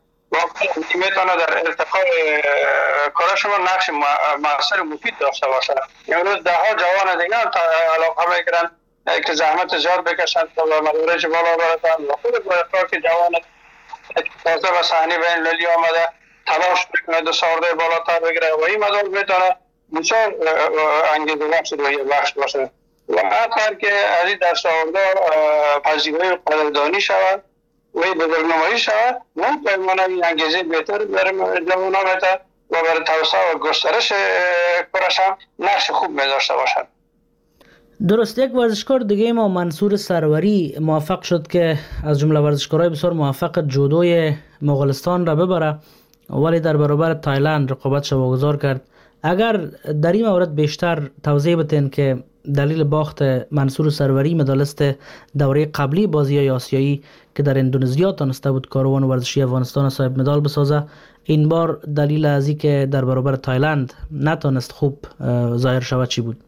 میتونه در ارتقاء کرش ما نقش مؤثر مفید داشته باشه. امروز ده ها جوان دیگه علاقه میگیرن که زحمت زیاد بکشن تا به مدارج بالا برسن و خود با که جوان تازه به صحنه بین المللی آمده تلاش بکنه دو سارده بالاتر بگیره و این مدال میتونه بسیار انگیزه بخش روحیه بخش باشه و اگر که از این دستاوردها پذیرای قدردانی شود و این بزرگنمایی شود پیمانه این انگیزه بهتر برای جوانان میتونه و برای توسعه و گسترش کرش هم نقش خوب می داشته باشد. درست. یک ورزشکار دیگه ما منصور سروری موفق شد که از جمله ورزشکارهای بسیار موفق جودوی مغولستان را ببره ولی در برابر تایلند رقابتش واگذار کرد. اگر در این مورد بیشتر توضیح بدین که دلیل باخت منصور سروری مدالست دوره قبلی بازی‌های آسیایی که در اندونزیا تانسته بود کاروان ورزشی افغانستان صاحب مدال بسازه، این بار دلیل از این که در برابر تایلند نتانست خوب ظاهر شود چی بود؟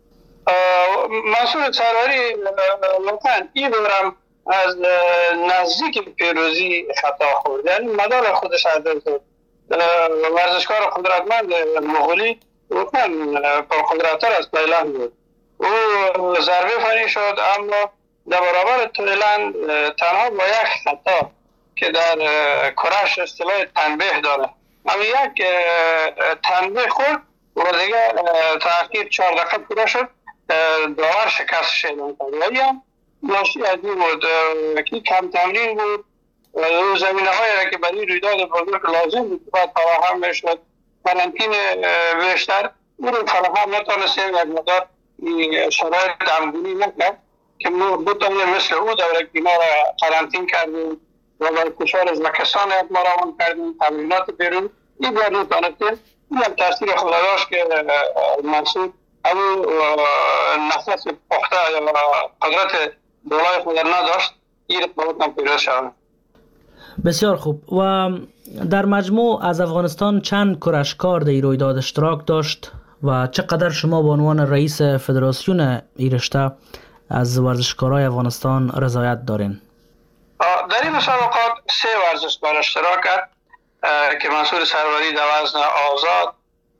منصور سروری واقعا این دورم از نزدیک پیروزی خطا خورد، یعنی مدال خودش از دست ورزشکار قدرتمند مغولی واقعا پرقدرت‌تر از تایلند بود. او ضربه فنی شد اما در برابر تایلند تنها با یک خطا که در کرش اصطلاح تنبیه داره اما یک تنبیه خورد و دیگه تاخیر 4 دقیقه پورا شد داور شکست اعلام کرد. یا ناشی از این بود که کم تمرین بود و زمینه هایی که برای رویداد بزرگ لازم بود باید فراهم میشد قرنطینه بیشتر او رو فراهم نتونستیم یک مقدار شرایط دمگونی نکرد که ما بتونیم مثل او دوره کنار قرنطین کردیم و برای کشور ازبکستان ما روان کردیم تمرینات بیرون این باید نتونستیم. این هم تاثیر خود داشت که منصور او نفس پخته یا قدرت دولای خود نداشت این رقابت هم پیروز شد. بسیار خوب. و در مجموع از افغانستان چند کرشکار در این رویداد اشتراک داشت و چقدر شما به عنوان رئیس فدراسیون این رشته از ورزشکارای افغانستان رضایت دارین؟ در این مسابقات 3 ورزشکار اشتراک کرد. که منصور سروری در وزن آزاد،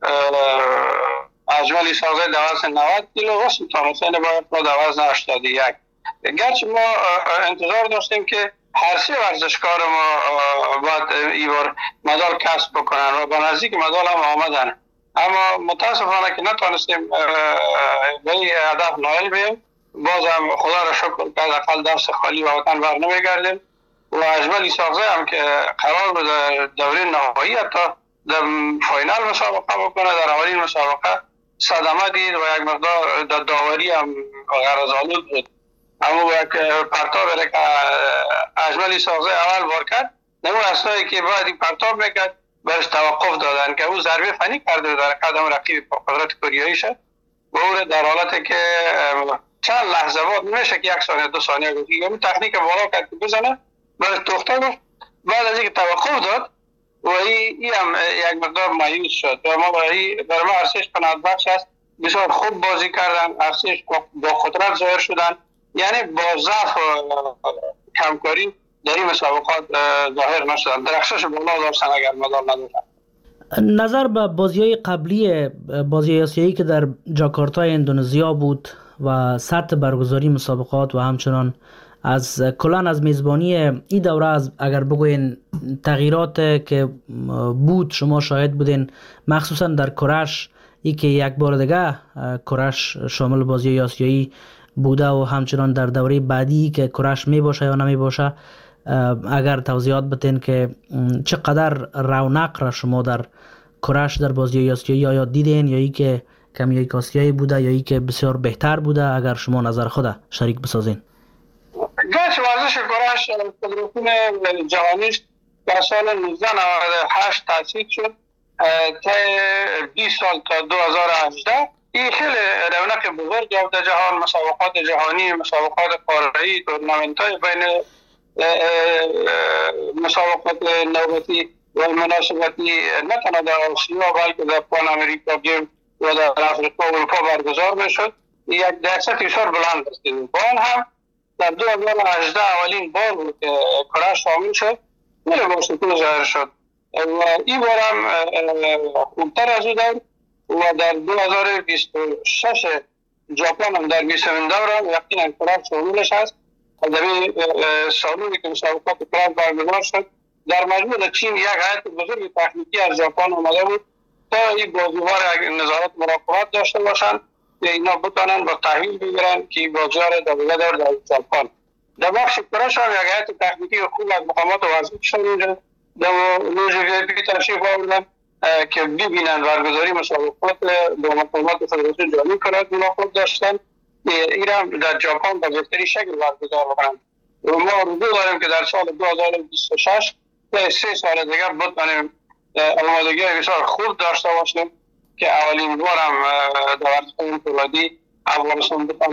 اجمل ایساقزی در وزن 90 کیلو و سلطان حسین بایقرا در وزن 81. گرچه ما انتظار داشتیم که هر سه ورزشکار ما باید ایوار مدال کسب بکنن و به نزدیک مدال هم آمدن، اما متاسفانه که نتوانستیم به این هدف نائل بشیم. بازم خدا را شکر که حداقل دست خالی و وطن بر نمیگردیم و اجمل ایساقزی هم که قرار بود در دوره نهایی حتی در فاینال مسابقه بکنه، در اولین مسابقه صدمه دید و یک مقدار در داوری هم غرض‌آلود بود. اما یک پرتاب که اجمل ایساقزی اول بار کرد، در اون اثنایی که باید این پرتاب میکرد برش توقف دادن که او ضربه فنی کرده در قدم رقیب با قدرت کوریایی شد و او در حالتی که چند لحظه بعد نمیشه که 1 ثانیه 2 ثانیه گفت یعنی تکنیک بالا کرد که بزنه برش توخته گفت. بعد از اینکه توقف داد و این هم یک مقدار مایوس شد و ما برای ما ارزش قناعت بخش است. بسیار خوب بازی کردن، ارزش با قدرت ظاهر شدن، یعنی با ضعف و کمکاری در این مسابقات ظاهر نشدن، درخشش بالا داشتن اگر مدال نداشتن. نظر به بازی‌های قبلی بازی آسیایی که در جاکارتا اندونزیا بود و سطح برگزاری مسابقات و همچنان از کلان از میزبانی این دوره از اگر بگوین تغییرات که بود شما شاهد بودین، مخصوصا در کرش، ای که یک بار دیگه کرش شامل بازی آسیایی بوده و همچنان در دوره بعدی که کرش می باشه یا نمی باشه، اگر توضیحات بتین که چقدر رونق را شما در کرش در بازی آسیایی آیا دیدین یا ای که کمی یک آسیایی بوده یا ای که بسیار بهتر بوده، اگر شما نظر خود شریک بسازین. گرچه ورزش کرش فدراسیون جهانیش در سال 1998 تأسیس شد تا 20 سال تا 2018 این خیلی رونق بزرگ در جهان، مسابقات جهانی، مسابقات قاره‌ای، تورنمنت‌های بین مسابقات نوبتی و مناسبتی نه تنها در آسیا بلکه در پان امریکا گیم و در افریقا و اروپا برگزار میشد. یک درصد بسیار بلند است. با آن هم در 2018 اولین بار بود که کرش شامل شد، خیلی با شکوه ظاهر شد و این بار هم خوبتر از او دارد و در 2026 ژاپن هم در 20 دوران یقینا کرش شاملش هست و در این سالوی که مسابقات کرش برگزار شد در مجموع چین یک هیئت بزرگ تکنیکی از ژاپن آمده بود تا این بازی‌ها نظارت مراقبت داشته باشند که اینا بتونن با تحویل بگیرن که بازی‌ها را در ژاپن. در بخش کرش هم یک هیئت تکنیکی خوب از مقامات ورزشی اونجا در لوژ وی تشریف آوردن که ببینن برگزاری مسابقات با مقامات فدراسیون جهانی کرج ملاقات داشتن. این هم در ژاپن به بهترین شکل برگزار بکنن و ما آرزو داریم که در سال 2026 تا 3 سال دیگه بتونیم آمادگی بسیار خوب داشته باشیم که اولین بار هم در ورزش‌های فولادی افغانستان بتونه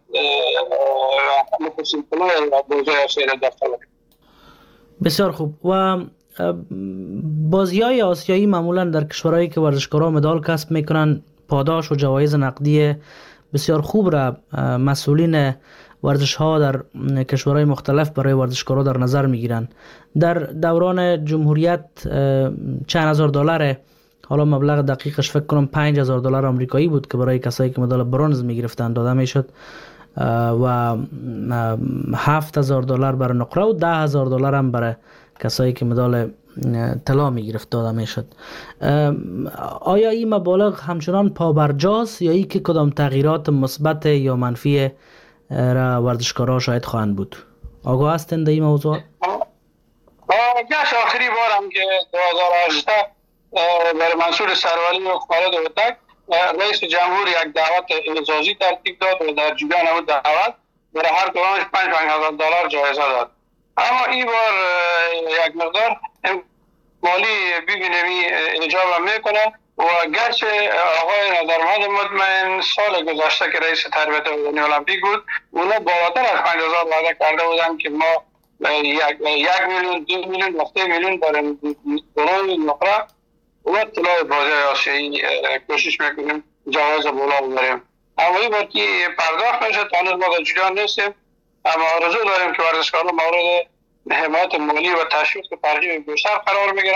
مخصوص کنه بازی آسیایی داشته باشه. بسیار خوب. و بازی‌های آسیایی معمولا در کشورهایی که ورزشکاران مدال کسب میکنن پاداش و جوایز نقدی بسیار خوب را مسئولین ورزش‌ها در کشورهای مختلف برای ورزشکاران در نظر میگیرن. در دوران جمهوریت چند هزار دلار، حالا مبلغ دقیقش فکر کنم 5000 دلار آمریکایی بود که برای کسایی که مدال برنز میگرفتن داده میشد و 7000 دلار برای نقره و 10000 دلار هم برای کسایی که مدال طلا میگرفت داده میشد. آیا این مبالغ همچنان پابرجاست یا ای که کدام تغییرات مثبت یا منفی را ورزشکارا شاید خواهند بود؟ آگاه هستند در این موضوع؟ گشت آخری بارم که 2018 برای منصور سروری و خالد هوتک رئیس جمهور یک دعوت اعزازی ترتیب داد و در جریان اون دعوت برای هر کدامش 5000 دلار جایزه داد. اما این بار یک مقدار مالی ببینیم اجابه میکنه و گرچه آقای نظرمند مطمئن سال گذشته که رئیس تربیت بدنی المپیک بود اونا بالاتر از 5000 وعده کرده بودن که ما 1 میلیون 2 میلیون و 3 میلیون برای برای نقره و طلای بازی آسیایی کوشش میکنیم جوایز بالا ببریم. اما این بار که پرداخت نشد هنوز ما در جریان نیستیم، اما آرزو داریم که ورزشکاران مورد حمایت مالی و تشویق ترغیب بیشتر قرار میگیرن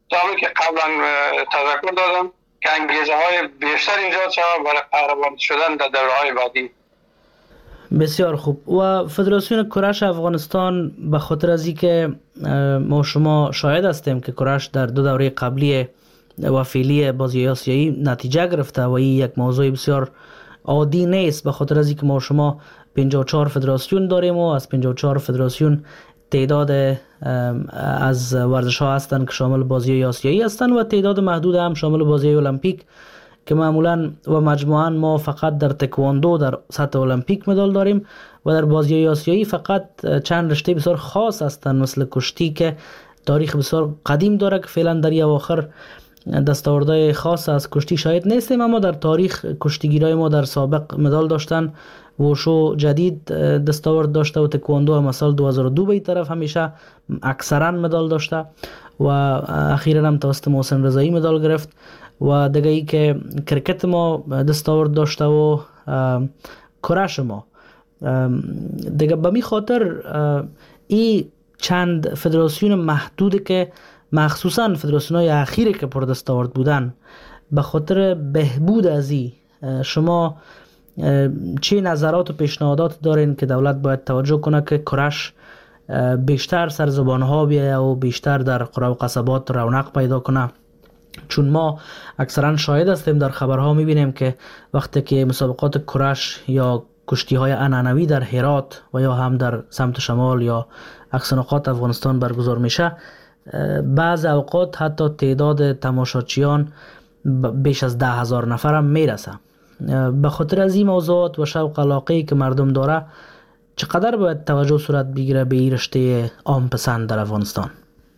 طوری که قبلا تذکر دادم که انگیزه های بیشتر ایجاد شود برای قهرمان شدن در دوره های بعدی. بسیار خوب. و فدراسیون کرش افغانستان به خاطر از اینکه ما شما شاهد هستیم که کرش در 2 دوره قبلی و فعلی بازی آسیایی نتیجه گرفته و این یک موضوع بسیار عادی نیست، به خاطر از اینکه ما شما 54 فدراسیون داریم و از 54 فدراسیون تعداد از ورزش ها هستند که شامل بازی آسیایی هستند و تعداد محدود هم شامل بازی المپیک که معمولا و مجموعاً ما فقط در تکواندو در سطح المپیک مدال داریم و در بازی آسیایی فقط چند رشته بسیار خاص هستند مثل کشتی که تاریخ بسیار قدیم داره که فعلا در اواخر دستاوردهای خاص از کشتی شاهد نیستیم، اما در تاریخ کشتیگیرای ما در سابق مدال داشتن. وشو جدید دستاورد داشته و تکواندو هم سال 2002 به این طرف همیشه اکثرا مدال داشته و اخیرا هم توسط محسن رضایی مدال گرفت و دیگه ای که کرکت ما دستاورد داشته و کرش ما دیگه. به می خاطر این چند فدراسیون محدود که مخصوصا فدراسیون های اخیری که پر دستاورد بودن، به خاطر بهبود از این شما چه نظرات و پیشنهادات دارین که دولت باید توجه کنه که کرش بیشتر سر زبان ها بیایه و بیشتر در قرى و قصبات رونق پیدا کنه؟ چون ما اکثرا شاهد هستیم در خبرها میبینیم که وقتی که مسابقات کرش یا کشتی های عنعنوی در هرات و یا هم در سمت شمال یا اقصی نقاط افغانستان برگزار میشه، بعض اوقات حتی تعداد تماشاچیان بیش از 10,000 نفر هم میرسه. به خاطر از این موضوعات و شوق علاقه‌ای که مردم داره چقدر باید توجه صورت بگیره به این رشته عام پسند در افغانستان؟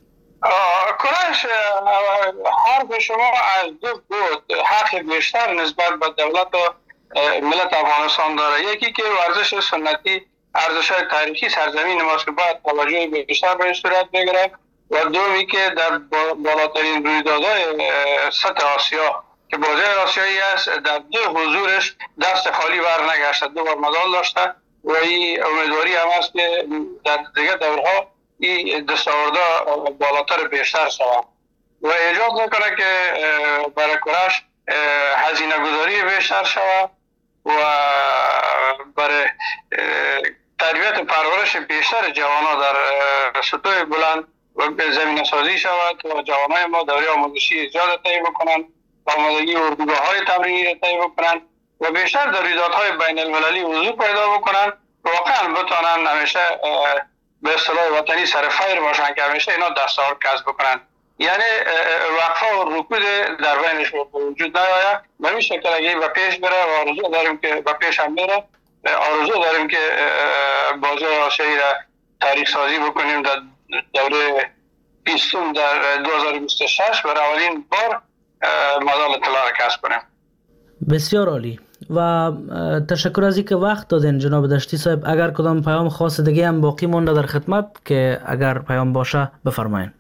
کرش حرف شما از دو بود حق بیشتر نسبت به دولت و ملت افغانستان داره. یکی که ورزش سنتی ارزش‌های تاریخی سرزمین ماست که باید توجه بیشتر به صورت بگیره و دومی که در بالاترین رویدادهای سطح آسیا که بازی آسیایی است در 2 حضورش دست خالی بر نگشته، 2 بار مدال داشته و این امیدواری هم است که در دیگه دورها این دستاوردها بالاتر بیشتر شود و ایجاد میکنه که برای کرش هزینه گذاری بیشتر شود و برای تربیت پرورش بیشتر جوانان در سطوح بلند و زمینه سازی شود و جوانای ما دوره آموزشی ایجاد طی بکنن، آمادگی اردوگاه‌های تمرینی طی بکنن و بیشتر در رویدادهای بین المللی حضور پیدا بکنن، واقعا بتونن همیشه به اصطلاح وطنی سر فیر باشن که همیشه اینا دستاورد کسب بکنن. یعنی وقفه و رکود در بینش وجود نیاید. به این شکل اگه به پیش بره و آرزو داریم که به پیش هم بره، آرزو داریم که بازی آسیایی را تاریخ سازی بکنیم در دوره 20 در 2026 برای اولین بار مدال طلا را کسب کنیم. بسیار عالی و تشکر از اینکه وقت دادین جناب دشتی صاحب. اگر کدام پیام خاص دیگه هم باقی مونده در خدمت که اگر پیام باشه بفرمایید.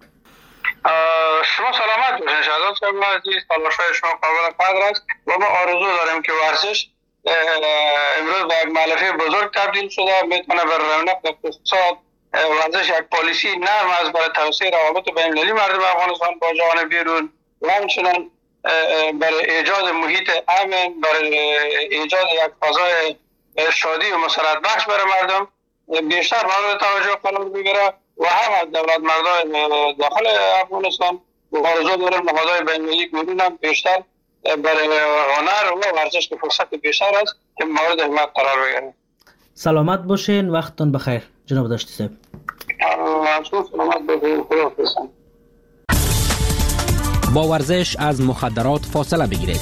شما سلامت باشین شهزاد صاحب عزیز، تلاش‌های شما قابل قدر است و ما آرزو داریم که ورزش امروز به یک ملفه بزرگ تبدیل شده، میتونه بر رونق اقتصاد ورزش یک پالیسی نرم است برای توسعه روابط بین‌المللی مردم افغانستان با جهان بیرون و همچنین برای ایجاد محیط امن، برای ایجاد یک فضای شادی و مسرت بخش برای مردم بیشتر مورد توجه قرار بگیره و هم از دولت مردان داخل افغانستان آرزو داریم نهادهای بین‌المللی بیرون هم بیشتر برای هنر و ورزش که فرصت بیشتر است که مورد حمایت قرار بگیره. سلامت باشین، وقتتون بخیر جناب دشتی صاحب. سلامت باشین، خدا حافظ. با ورزش از مخدرات فاصله بگیرید.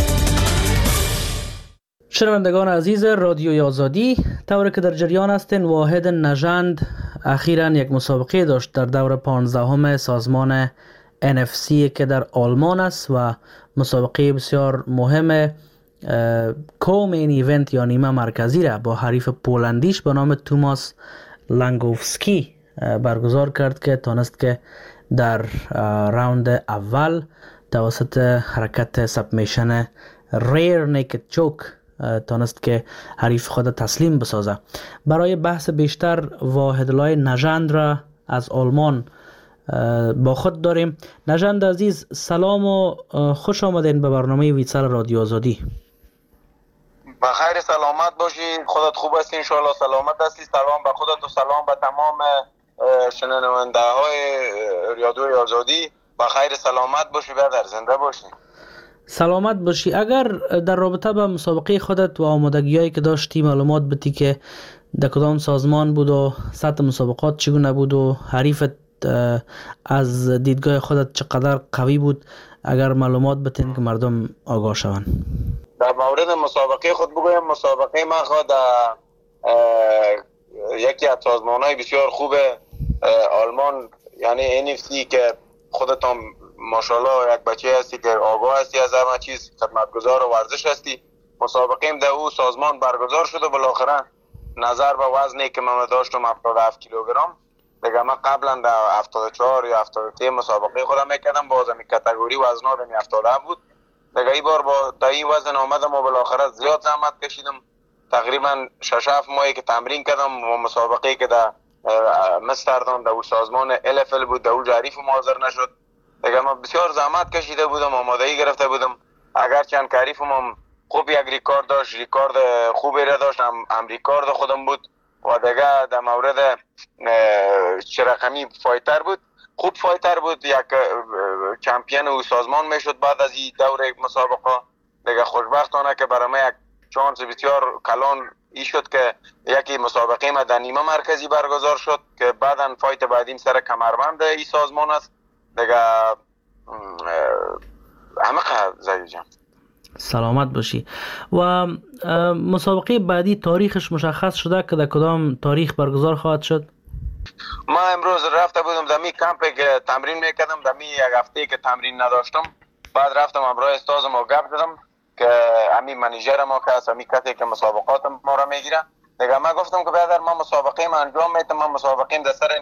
شنوندگان عزیز رادیوی آزادی، طوری که در جریان هستین واحد نژند اخیراً یک مسابقه داشت در دور 15 سازمان NFC که در آلمان است و مسابقه بسیار مهم کومین ایونت یا نیمه مرکزی را با حریف پولندیش به نام توماس لنگوفسکی برگزار کرد که تانست که در راوند اول توسط حرکت سبمیشن ریر نیکد چوک تانست که حریف خود تسلیم بسازه. برای بحث بیشتر واحدلای نژند را از آلمان با خود داریم. نژند عزیز سلام و خوش آمدین به برنامه ویتسال رادیو آزادی. بخیر سلامت باشی، خودت خوب هستی؟ انشاءالله سلامت هستی. سلام به خودت و سلام به تمام شنونده های رادیو آزادی. بخیر سلامت باشی برادر، زنده باشی. سلامت باشی. اگر در رابطه با مسابقه خودت و آمادگی‌هایی که داشتی معلومات بدی که در کدام سازمان بود و سطح مسابقات چگونه بود و حریفت از دیدگاه خودت چقدر قوی بود، اگر معلومات بتین که مردم آگاه شوند. در مورد مسابقه خود بگویم، مسابقه من خود یکی از سازمان‌های بسیار خوب آلمان یعنی NFC که خودتان ماشاءالله یک بچه هستی که آگاه هستی از همه چیز، خدمتگزار و ورزش هستی. مسابقه در او سازمان برگزار شده. بالاخره نظر به وزنی که من داشتم 77 کیلوگرم دیگه، من قبلا در 74 یا 73 مسابقه خودم میکردم، باز می کاتگوری وزنا در 77 بود دیگه. این بار با این وزن آمدم و بالاخره زیاد زحمت کشیدم. تقریبا 6-7 ماهی که تمرین کردم و مسابقه که در مستردام در سازمان LFL بود، در او جریف حاضر نشد دیگه. من بسیار زحمت کشیده بودم، آمادگی گرفته بودم. اگرچند که حریفم هم خوب یک ریکارد داشت، ریکارد خوبی را داشت، هم ریکارد خودم بود و دیگه در مورد چه رقمی فایتر بود، خوب فایتر بود، یک چمپیون او سازمان میشد بعد از این دور مسابقه دیگه. خوشبختانه که برای من یک چانس بسیار کلان ای شد که یکی مسابقه ما در نیمه مرکزی برگزار شد که بعداً فایت بعدیم سر کمربند ای سازمان است دیگه. همه زیاد جان سلامت باشی. و مسابقه بعدی تاریخش مشخص شده که در کدام تاریخ برگزار خواهد شد؟ ما امروز رفته بودم در می کمپی که تمرین میکردم، در می یک هفته که تمرین نداشتم، بعد رفتم همراه استادم و گپ زدم که همین منیجر ما که هست، همین کسی که مسابقات ما را میگیره دیگه. من گفتم که برادر من مسابقه ما انجام میدم، من مسابقه در سر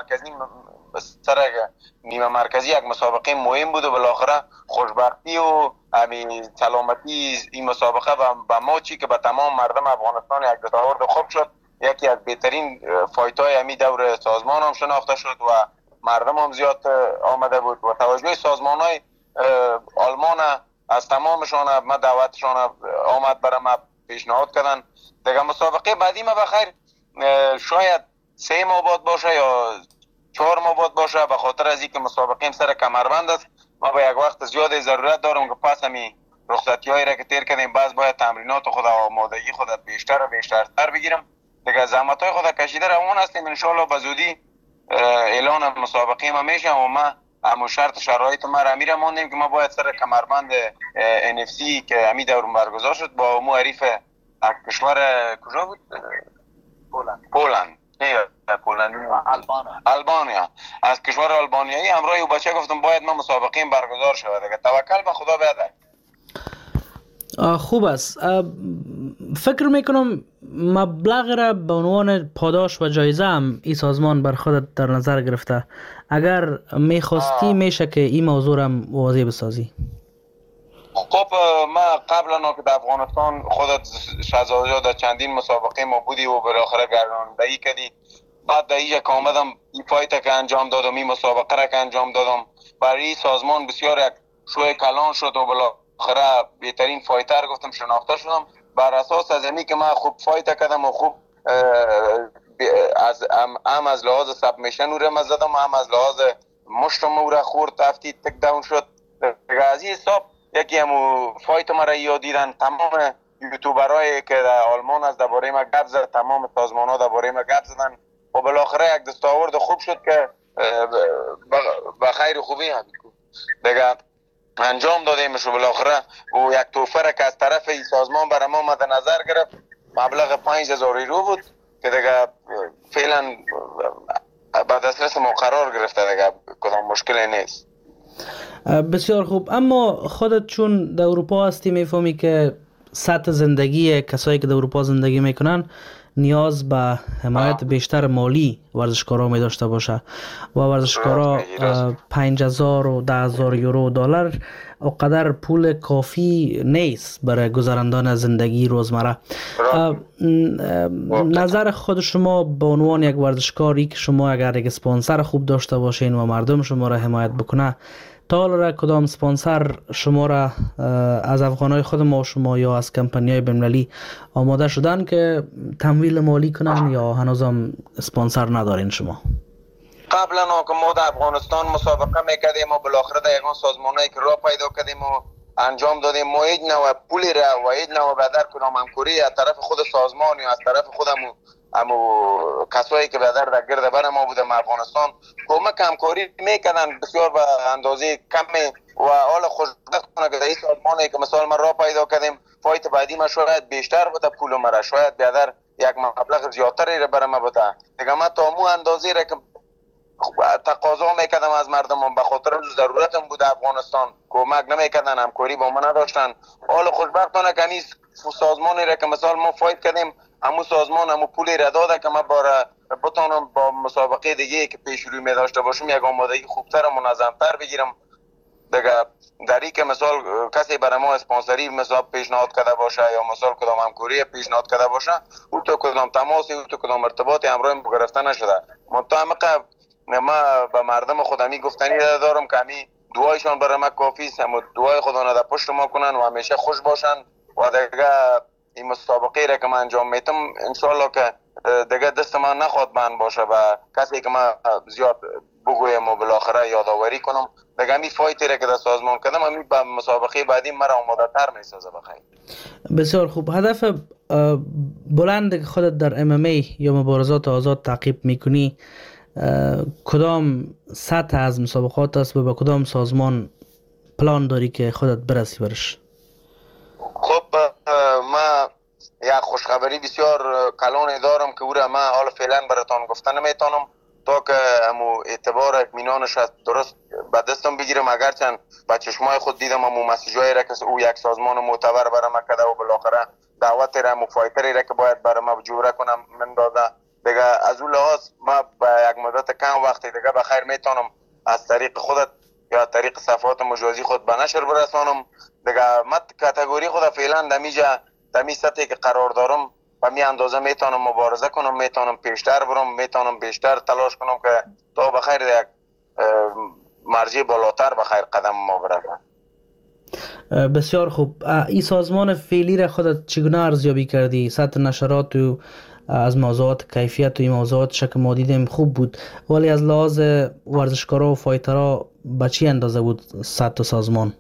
نیمه مرکزی یک مسابقه مهم بود و بالاخره خوشبختی و همین سلامتی این مسابقه و ماچی که به تمام مردم افغانستان یک دستاورد خوب شد. یکی از بهترین فایت های همین دور سازمان هم شناخته شد و مردم هم زیاد آمده بود و توجه سازمان های آلمان از تمامشان ما دعوتشان آمد برای ما پیشنهاد کردن دیگه. مسابقه بعدی ما بخیر شاید 3 ماه بعد باشه یا 4 ماه بعد باشه، به خاطر از اینکه مسابقه سر کمربند است. ما به یک وقت زیاد ضرورت دارم که پس همین رخصتی هایی را که تیر کردیم باز باید تمرینات خود و آمادگی خود بیشتر و بیشتر بگیرم دیگه. زحمت های خود کشیده روان هستیم، ان شاء الله به زودی اعلان مسابقه ما میشه و ما همون شرط شرایط ما را میره موندیم که ما باید سر کمربند NFC که همین دور برگزار شد با معرف کشور کجا بود؟ پولند. البانیا. از کشور آلبانیایی همراه او بچه گفتم باید ما مسابقه برگزار شود دیگه. توکل به خدا بیاد. خوب است. فکر میکنم مبلغ را به عنوان پاداش و جایزه هم این سازمان بر خودت در نظر گرفته. اگر میخواستی میشه که این موضوع را واضح بسازی. خب ما قبلا که در افغانستان خودت شهزاده در چندین مسابقه ما بودی و بالاخره گرداندهی کردی. بعد در اینجا که آمدم این فایت که انجام دادم، این مسابقه را که انجام دادم، برای این سازمان بسیار یک شوی کلان شد و بالاخره بهترین فایتر گفتم شناخته شدم. بر اساس از اینی که من خوب فایت کردم و خوب از لحاظ سبمیشن او را مزدم، هم از لحاظ مشتم او را خورد افتی تک داون شد از این حساب. یکی همو فایت ما را یادیدن تمام یوتیوبرایی که در آلمان از درباره ما گپ زد، تمام سازمان ها درباره ما گپ زدن و بالاخره یک دستاورد خوب شد که به خیر خوبی هم دیگه انجام دادیمش و بالاخره و یک توفه را که از طرف این سازمان برای ما مد نظر گرفت مبلغ 5000 یورو بود که دیگه فعلا به دسترس ما قرار گرفته دیگه کدام مشکلی نیست. بسیار خوب. اما خودت چون در اروپا هستی میفهمی که سطح زندگی کسایی که در اروپا زندگی میکنن نیاز به حمایت بیشتر مالی ورزشکارا می داشته باشه و ورزشکارا 5000 و 10000 یورو دلار اونقدر پول کافی نیست برای گذراندن زندگی روزمره. نظر خود شما به عنوان یک ورزشکاری که شما اگر یک اسپانسر خوب داشته باشین و مردم شما را حمایت بکنه، تا حالا کدام اسپانسر شما را از افغانای خود ما و شما یا از کمپانی‌های بین‌المللی آماده شدن که تمویل مالی کنن یا هنوزم اسپانسر ندارین شما؟ قبلا که ما در افغانستان مسابقه میکردیم و بالاخره در یگان سازمانایی که راه پیدا کردیم و انجام دادیم، ما هیچ نوع پولی را و هیچ نوع بدر کدام همکاری از طرف خود سازمان یا از طرف خودمون کسایی که بدر در گرد بر ما بودم افغانستان کمک همکاری میکردن بسیار به اندازه کمی و حال خوشبختانه که در این سازمانی که مثال ما راه پیدا کردیم فایت بعدی ما شاید بیشتر بوده، پول مرا شاید بیادر یک مبلغ زیادتری را برای ما بوده دیگه. من تا مو اندازه را که تقاضا میکردم از مردم به خاطر ضرورتم بود افغانستان کمک نمیکردن، همکاری با ما نداشتن. حال خوشبختانه که نیست سازمانی را که مثال ما فایت کردیم همون سازمان همون پولی را داده که من بتانم با مسابقه دیگه که پیش روی می داشته باشم یک آمادگی خوبتر و منظمتر بگیرم دیگه. در این که مثال کسی برای ما اسپانسری مثلا پیشنهاد کرده باشه یا مثال کدام همکاری پیشنهاد کرده باشه او تو کدام تماسی او تو کدام ارتباطی همراه ما گرفته نشده. متهمقه ما به مردم خودمی گفتنی دارم که همی دعایشان برای ما کافی است، هم دعای خدا در پشت ما کنن و همیشه خوش باشن و دیگه این مسابقه را که من انجام میتم انشالله که دیگه دست من نخواد بند باشه و کسی که من زیاد بگویم و بالاخره یادآوری کنم دیگه همی فایتی را که در سازمان کردم همی به مسابقه بعدی مرا آماده تر میسازه. بخیر بسیار خوب. هدف بلند که خودت در MMA یا مبارزات آزاد تعقیب میکنی کدام سطح از مسابقات است و به کدام سازمان پلان داری که خودت برسی برش؟ خب ما یک خوشخبری بسیار کلانی دارم که او را من حالا فعلا براتان گفتن نمیتونم تا که همو اعتبار اطمینانش درست به دستم بگیرم. اگرچند با چشمای خود دیدم همو مسیجایی را که او یک سازمان معتبر برای ما کرده و بالاخره دعوت را مفایتری را که باید برای ما جوره کنم من داده دیگه. از اون لحاظ ما با یک مدت کم وقتی دیگه بخیر میتونم از طریق خودت یا طریق صفحات مجازی خود به نشر برسانم دیگه. من کاتگوری خود فعلا دمی سطحی که قرار دارم و می اندازه میتونم مبارزه کنم، میتونم پیشتر برم، میتونم بیشتر تلاش کنم که تا بخیر یک مرجع بالاتر بخیر قدم ما برسم. بسیار خوب. این سازمان فعلی را خودت چگونه ارزیابی کردی؟ سطح نشرات و از موضوعات کیفیت و این موضوعات شک ما دیدیم خوب بود، ولی از لحاظ ورزشکارا و فایترها به چی اندازه بود سطح سازمان؟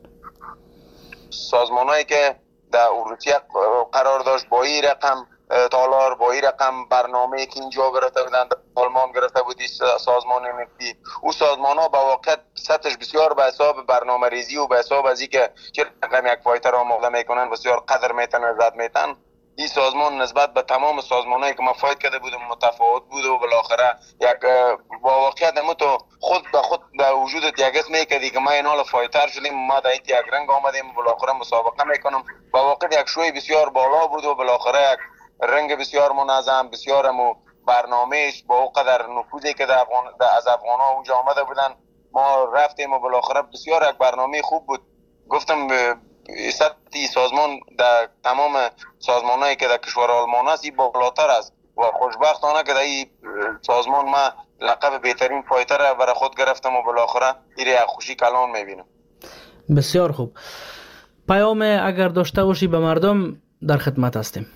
سازمانایی که در اروپا قرار داشت با این رقم تالار با این رقم برنامه که اینجا گرفته بودند آلمان گرفته بودی سازمان ملی او سازمان ها با واقع سطحش بسیار به حساب برنامه ریزی و به حساب از اینکه چه رقم یک فایتر آماده میکنن بسیار قدر میتن و زد میتن. این سازمان نسبت به تمام سازمانایی که ما فایت کرده بودم متفاوت بود و بالاخره یک با واقعیت تو خود به خود در وجودت یک اسم میکردی که ما این حال فایتر شدیم، ما در یک رنگ آمدیم و بالاخره مسابقه میکنم. با واقع یک شوی بسیار بالا بود و بالاخره یک رنگ بسیار منظم بسیار برنامهش با او قدر نفوذی که از افغان‌ها اونجا آمده بودن ما رفتیم و بالاخره بسیار یک برنامه خوب بود. گفتم سطحی سازمان در تمام سازمانایی که در کشور آلمان است این بالاتر است و خوشبختانه که در این سازمان ما لقب بهترین فایتر را برای خود گرفتم و بالاخره این را خوشی کلان میبینم. بسیار خوب. پیام اگر داشته باشی به مردم در خدمت هستیم.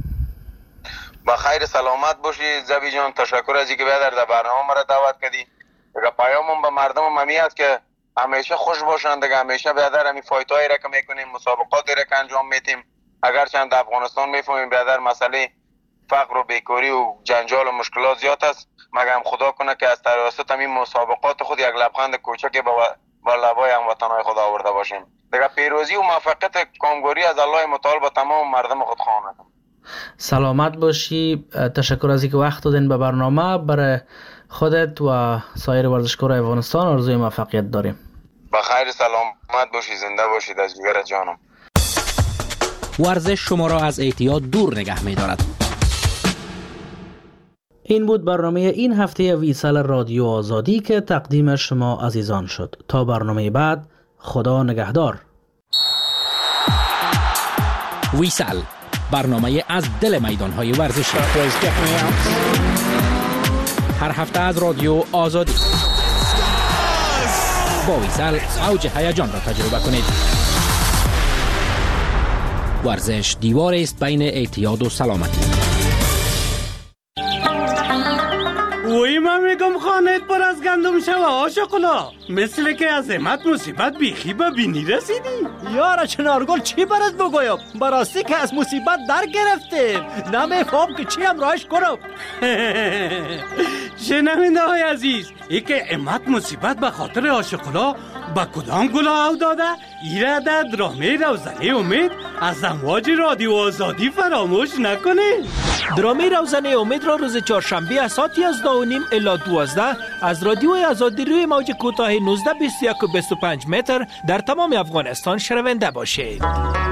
با خیر سلامت باشی زبی جان، تشکر از اینکه در برنامه مرا دعوت کردی. پیامم به مردم همی است که همیشه خوش باشند دیگه، همیشه بیادر همین فایتایی را که میکنیم مسابقاتی را که انجام میتیم اگر چند افغانستان میفهمیم بیادر مسئله فقر و بیکاری و جنجال و مشکلات زیاد است، مگر خدا کنه که از توسط همین مسابقات خود یک لبخند کوچکی با لبای هموطنای خود آورده باشیم دیگه. پیروزی و موفقیت کامگوری از الله متعال با تمام مردم خود خواهد. سلامت باشی. تشکر از اینکه وقت دادین به برنامه. برای خودت و سایر ورزشکاران افغانستان آرزوی موفقیت داریم. بخیر سلامت باشی، زنده باشید از جگر جانم. ورزش شما را از اعتیاد دور نگه می دارد. این بود برنامه این هفته ویسال رادیو آزادی که تقدیم شما عزیزان شد. تا برنامه بعد، خدا نگهدار. ویسال، برنامه از دل میدانهای ورزشی. هر هفته از رادیو آزادی. با ویسال اوج هیجان را تجربه کنید. ورزش دیوار است بین اعتیاد و سلامتی. وی من میگم خانهت پر از گندم شوه آشقلا، مثل که از امت مصیبت بیخی به بینی رسیدی. یارا چنارگل چی برات بگویم؟ براستی که از مصیبت در گرفتیم، نمیفهم که چی هم راهش کنم. شنونده های عزیز، ای که امت مصیبت به خاطر آشقلا با کدام گلا او داده؟ ایره در درامه روزنه امید از امواج رادیو آزادی فراموش نکنه. درامه روزنه امید را روز چهارشنبه از ساعت 11:30 الی 12 از رادیو آزادی روی موج کوتاه 19 21 و 25 متر در تمام افغانستان شنونده باشید.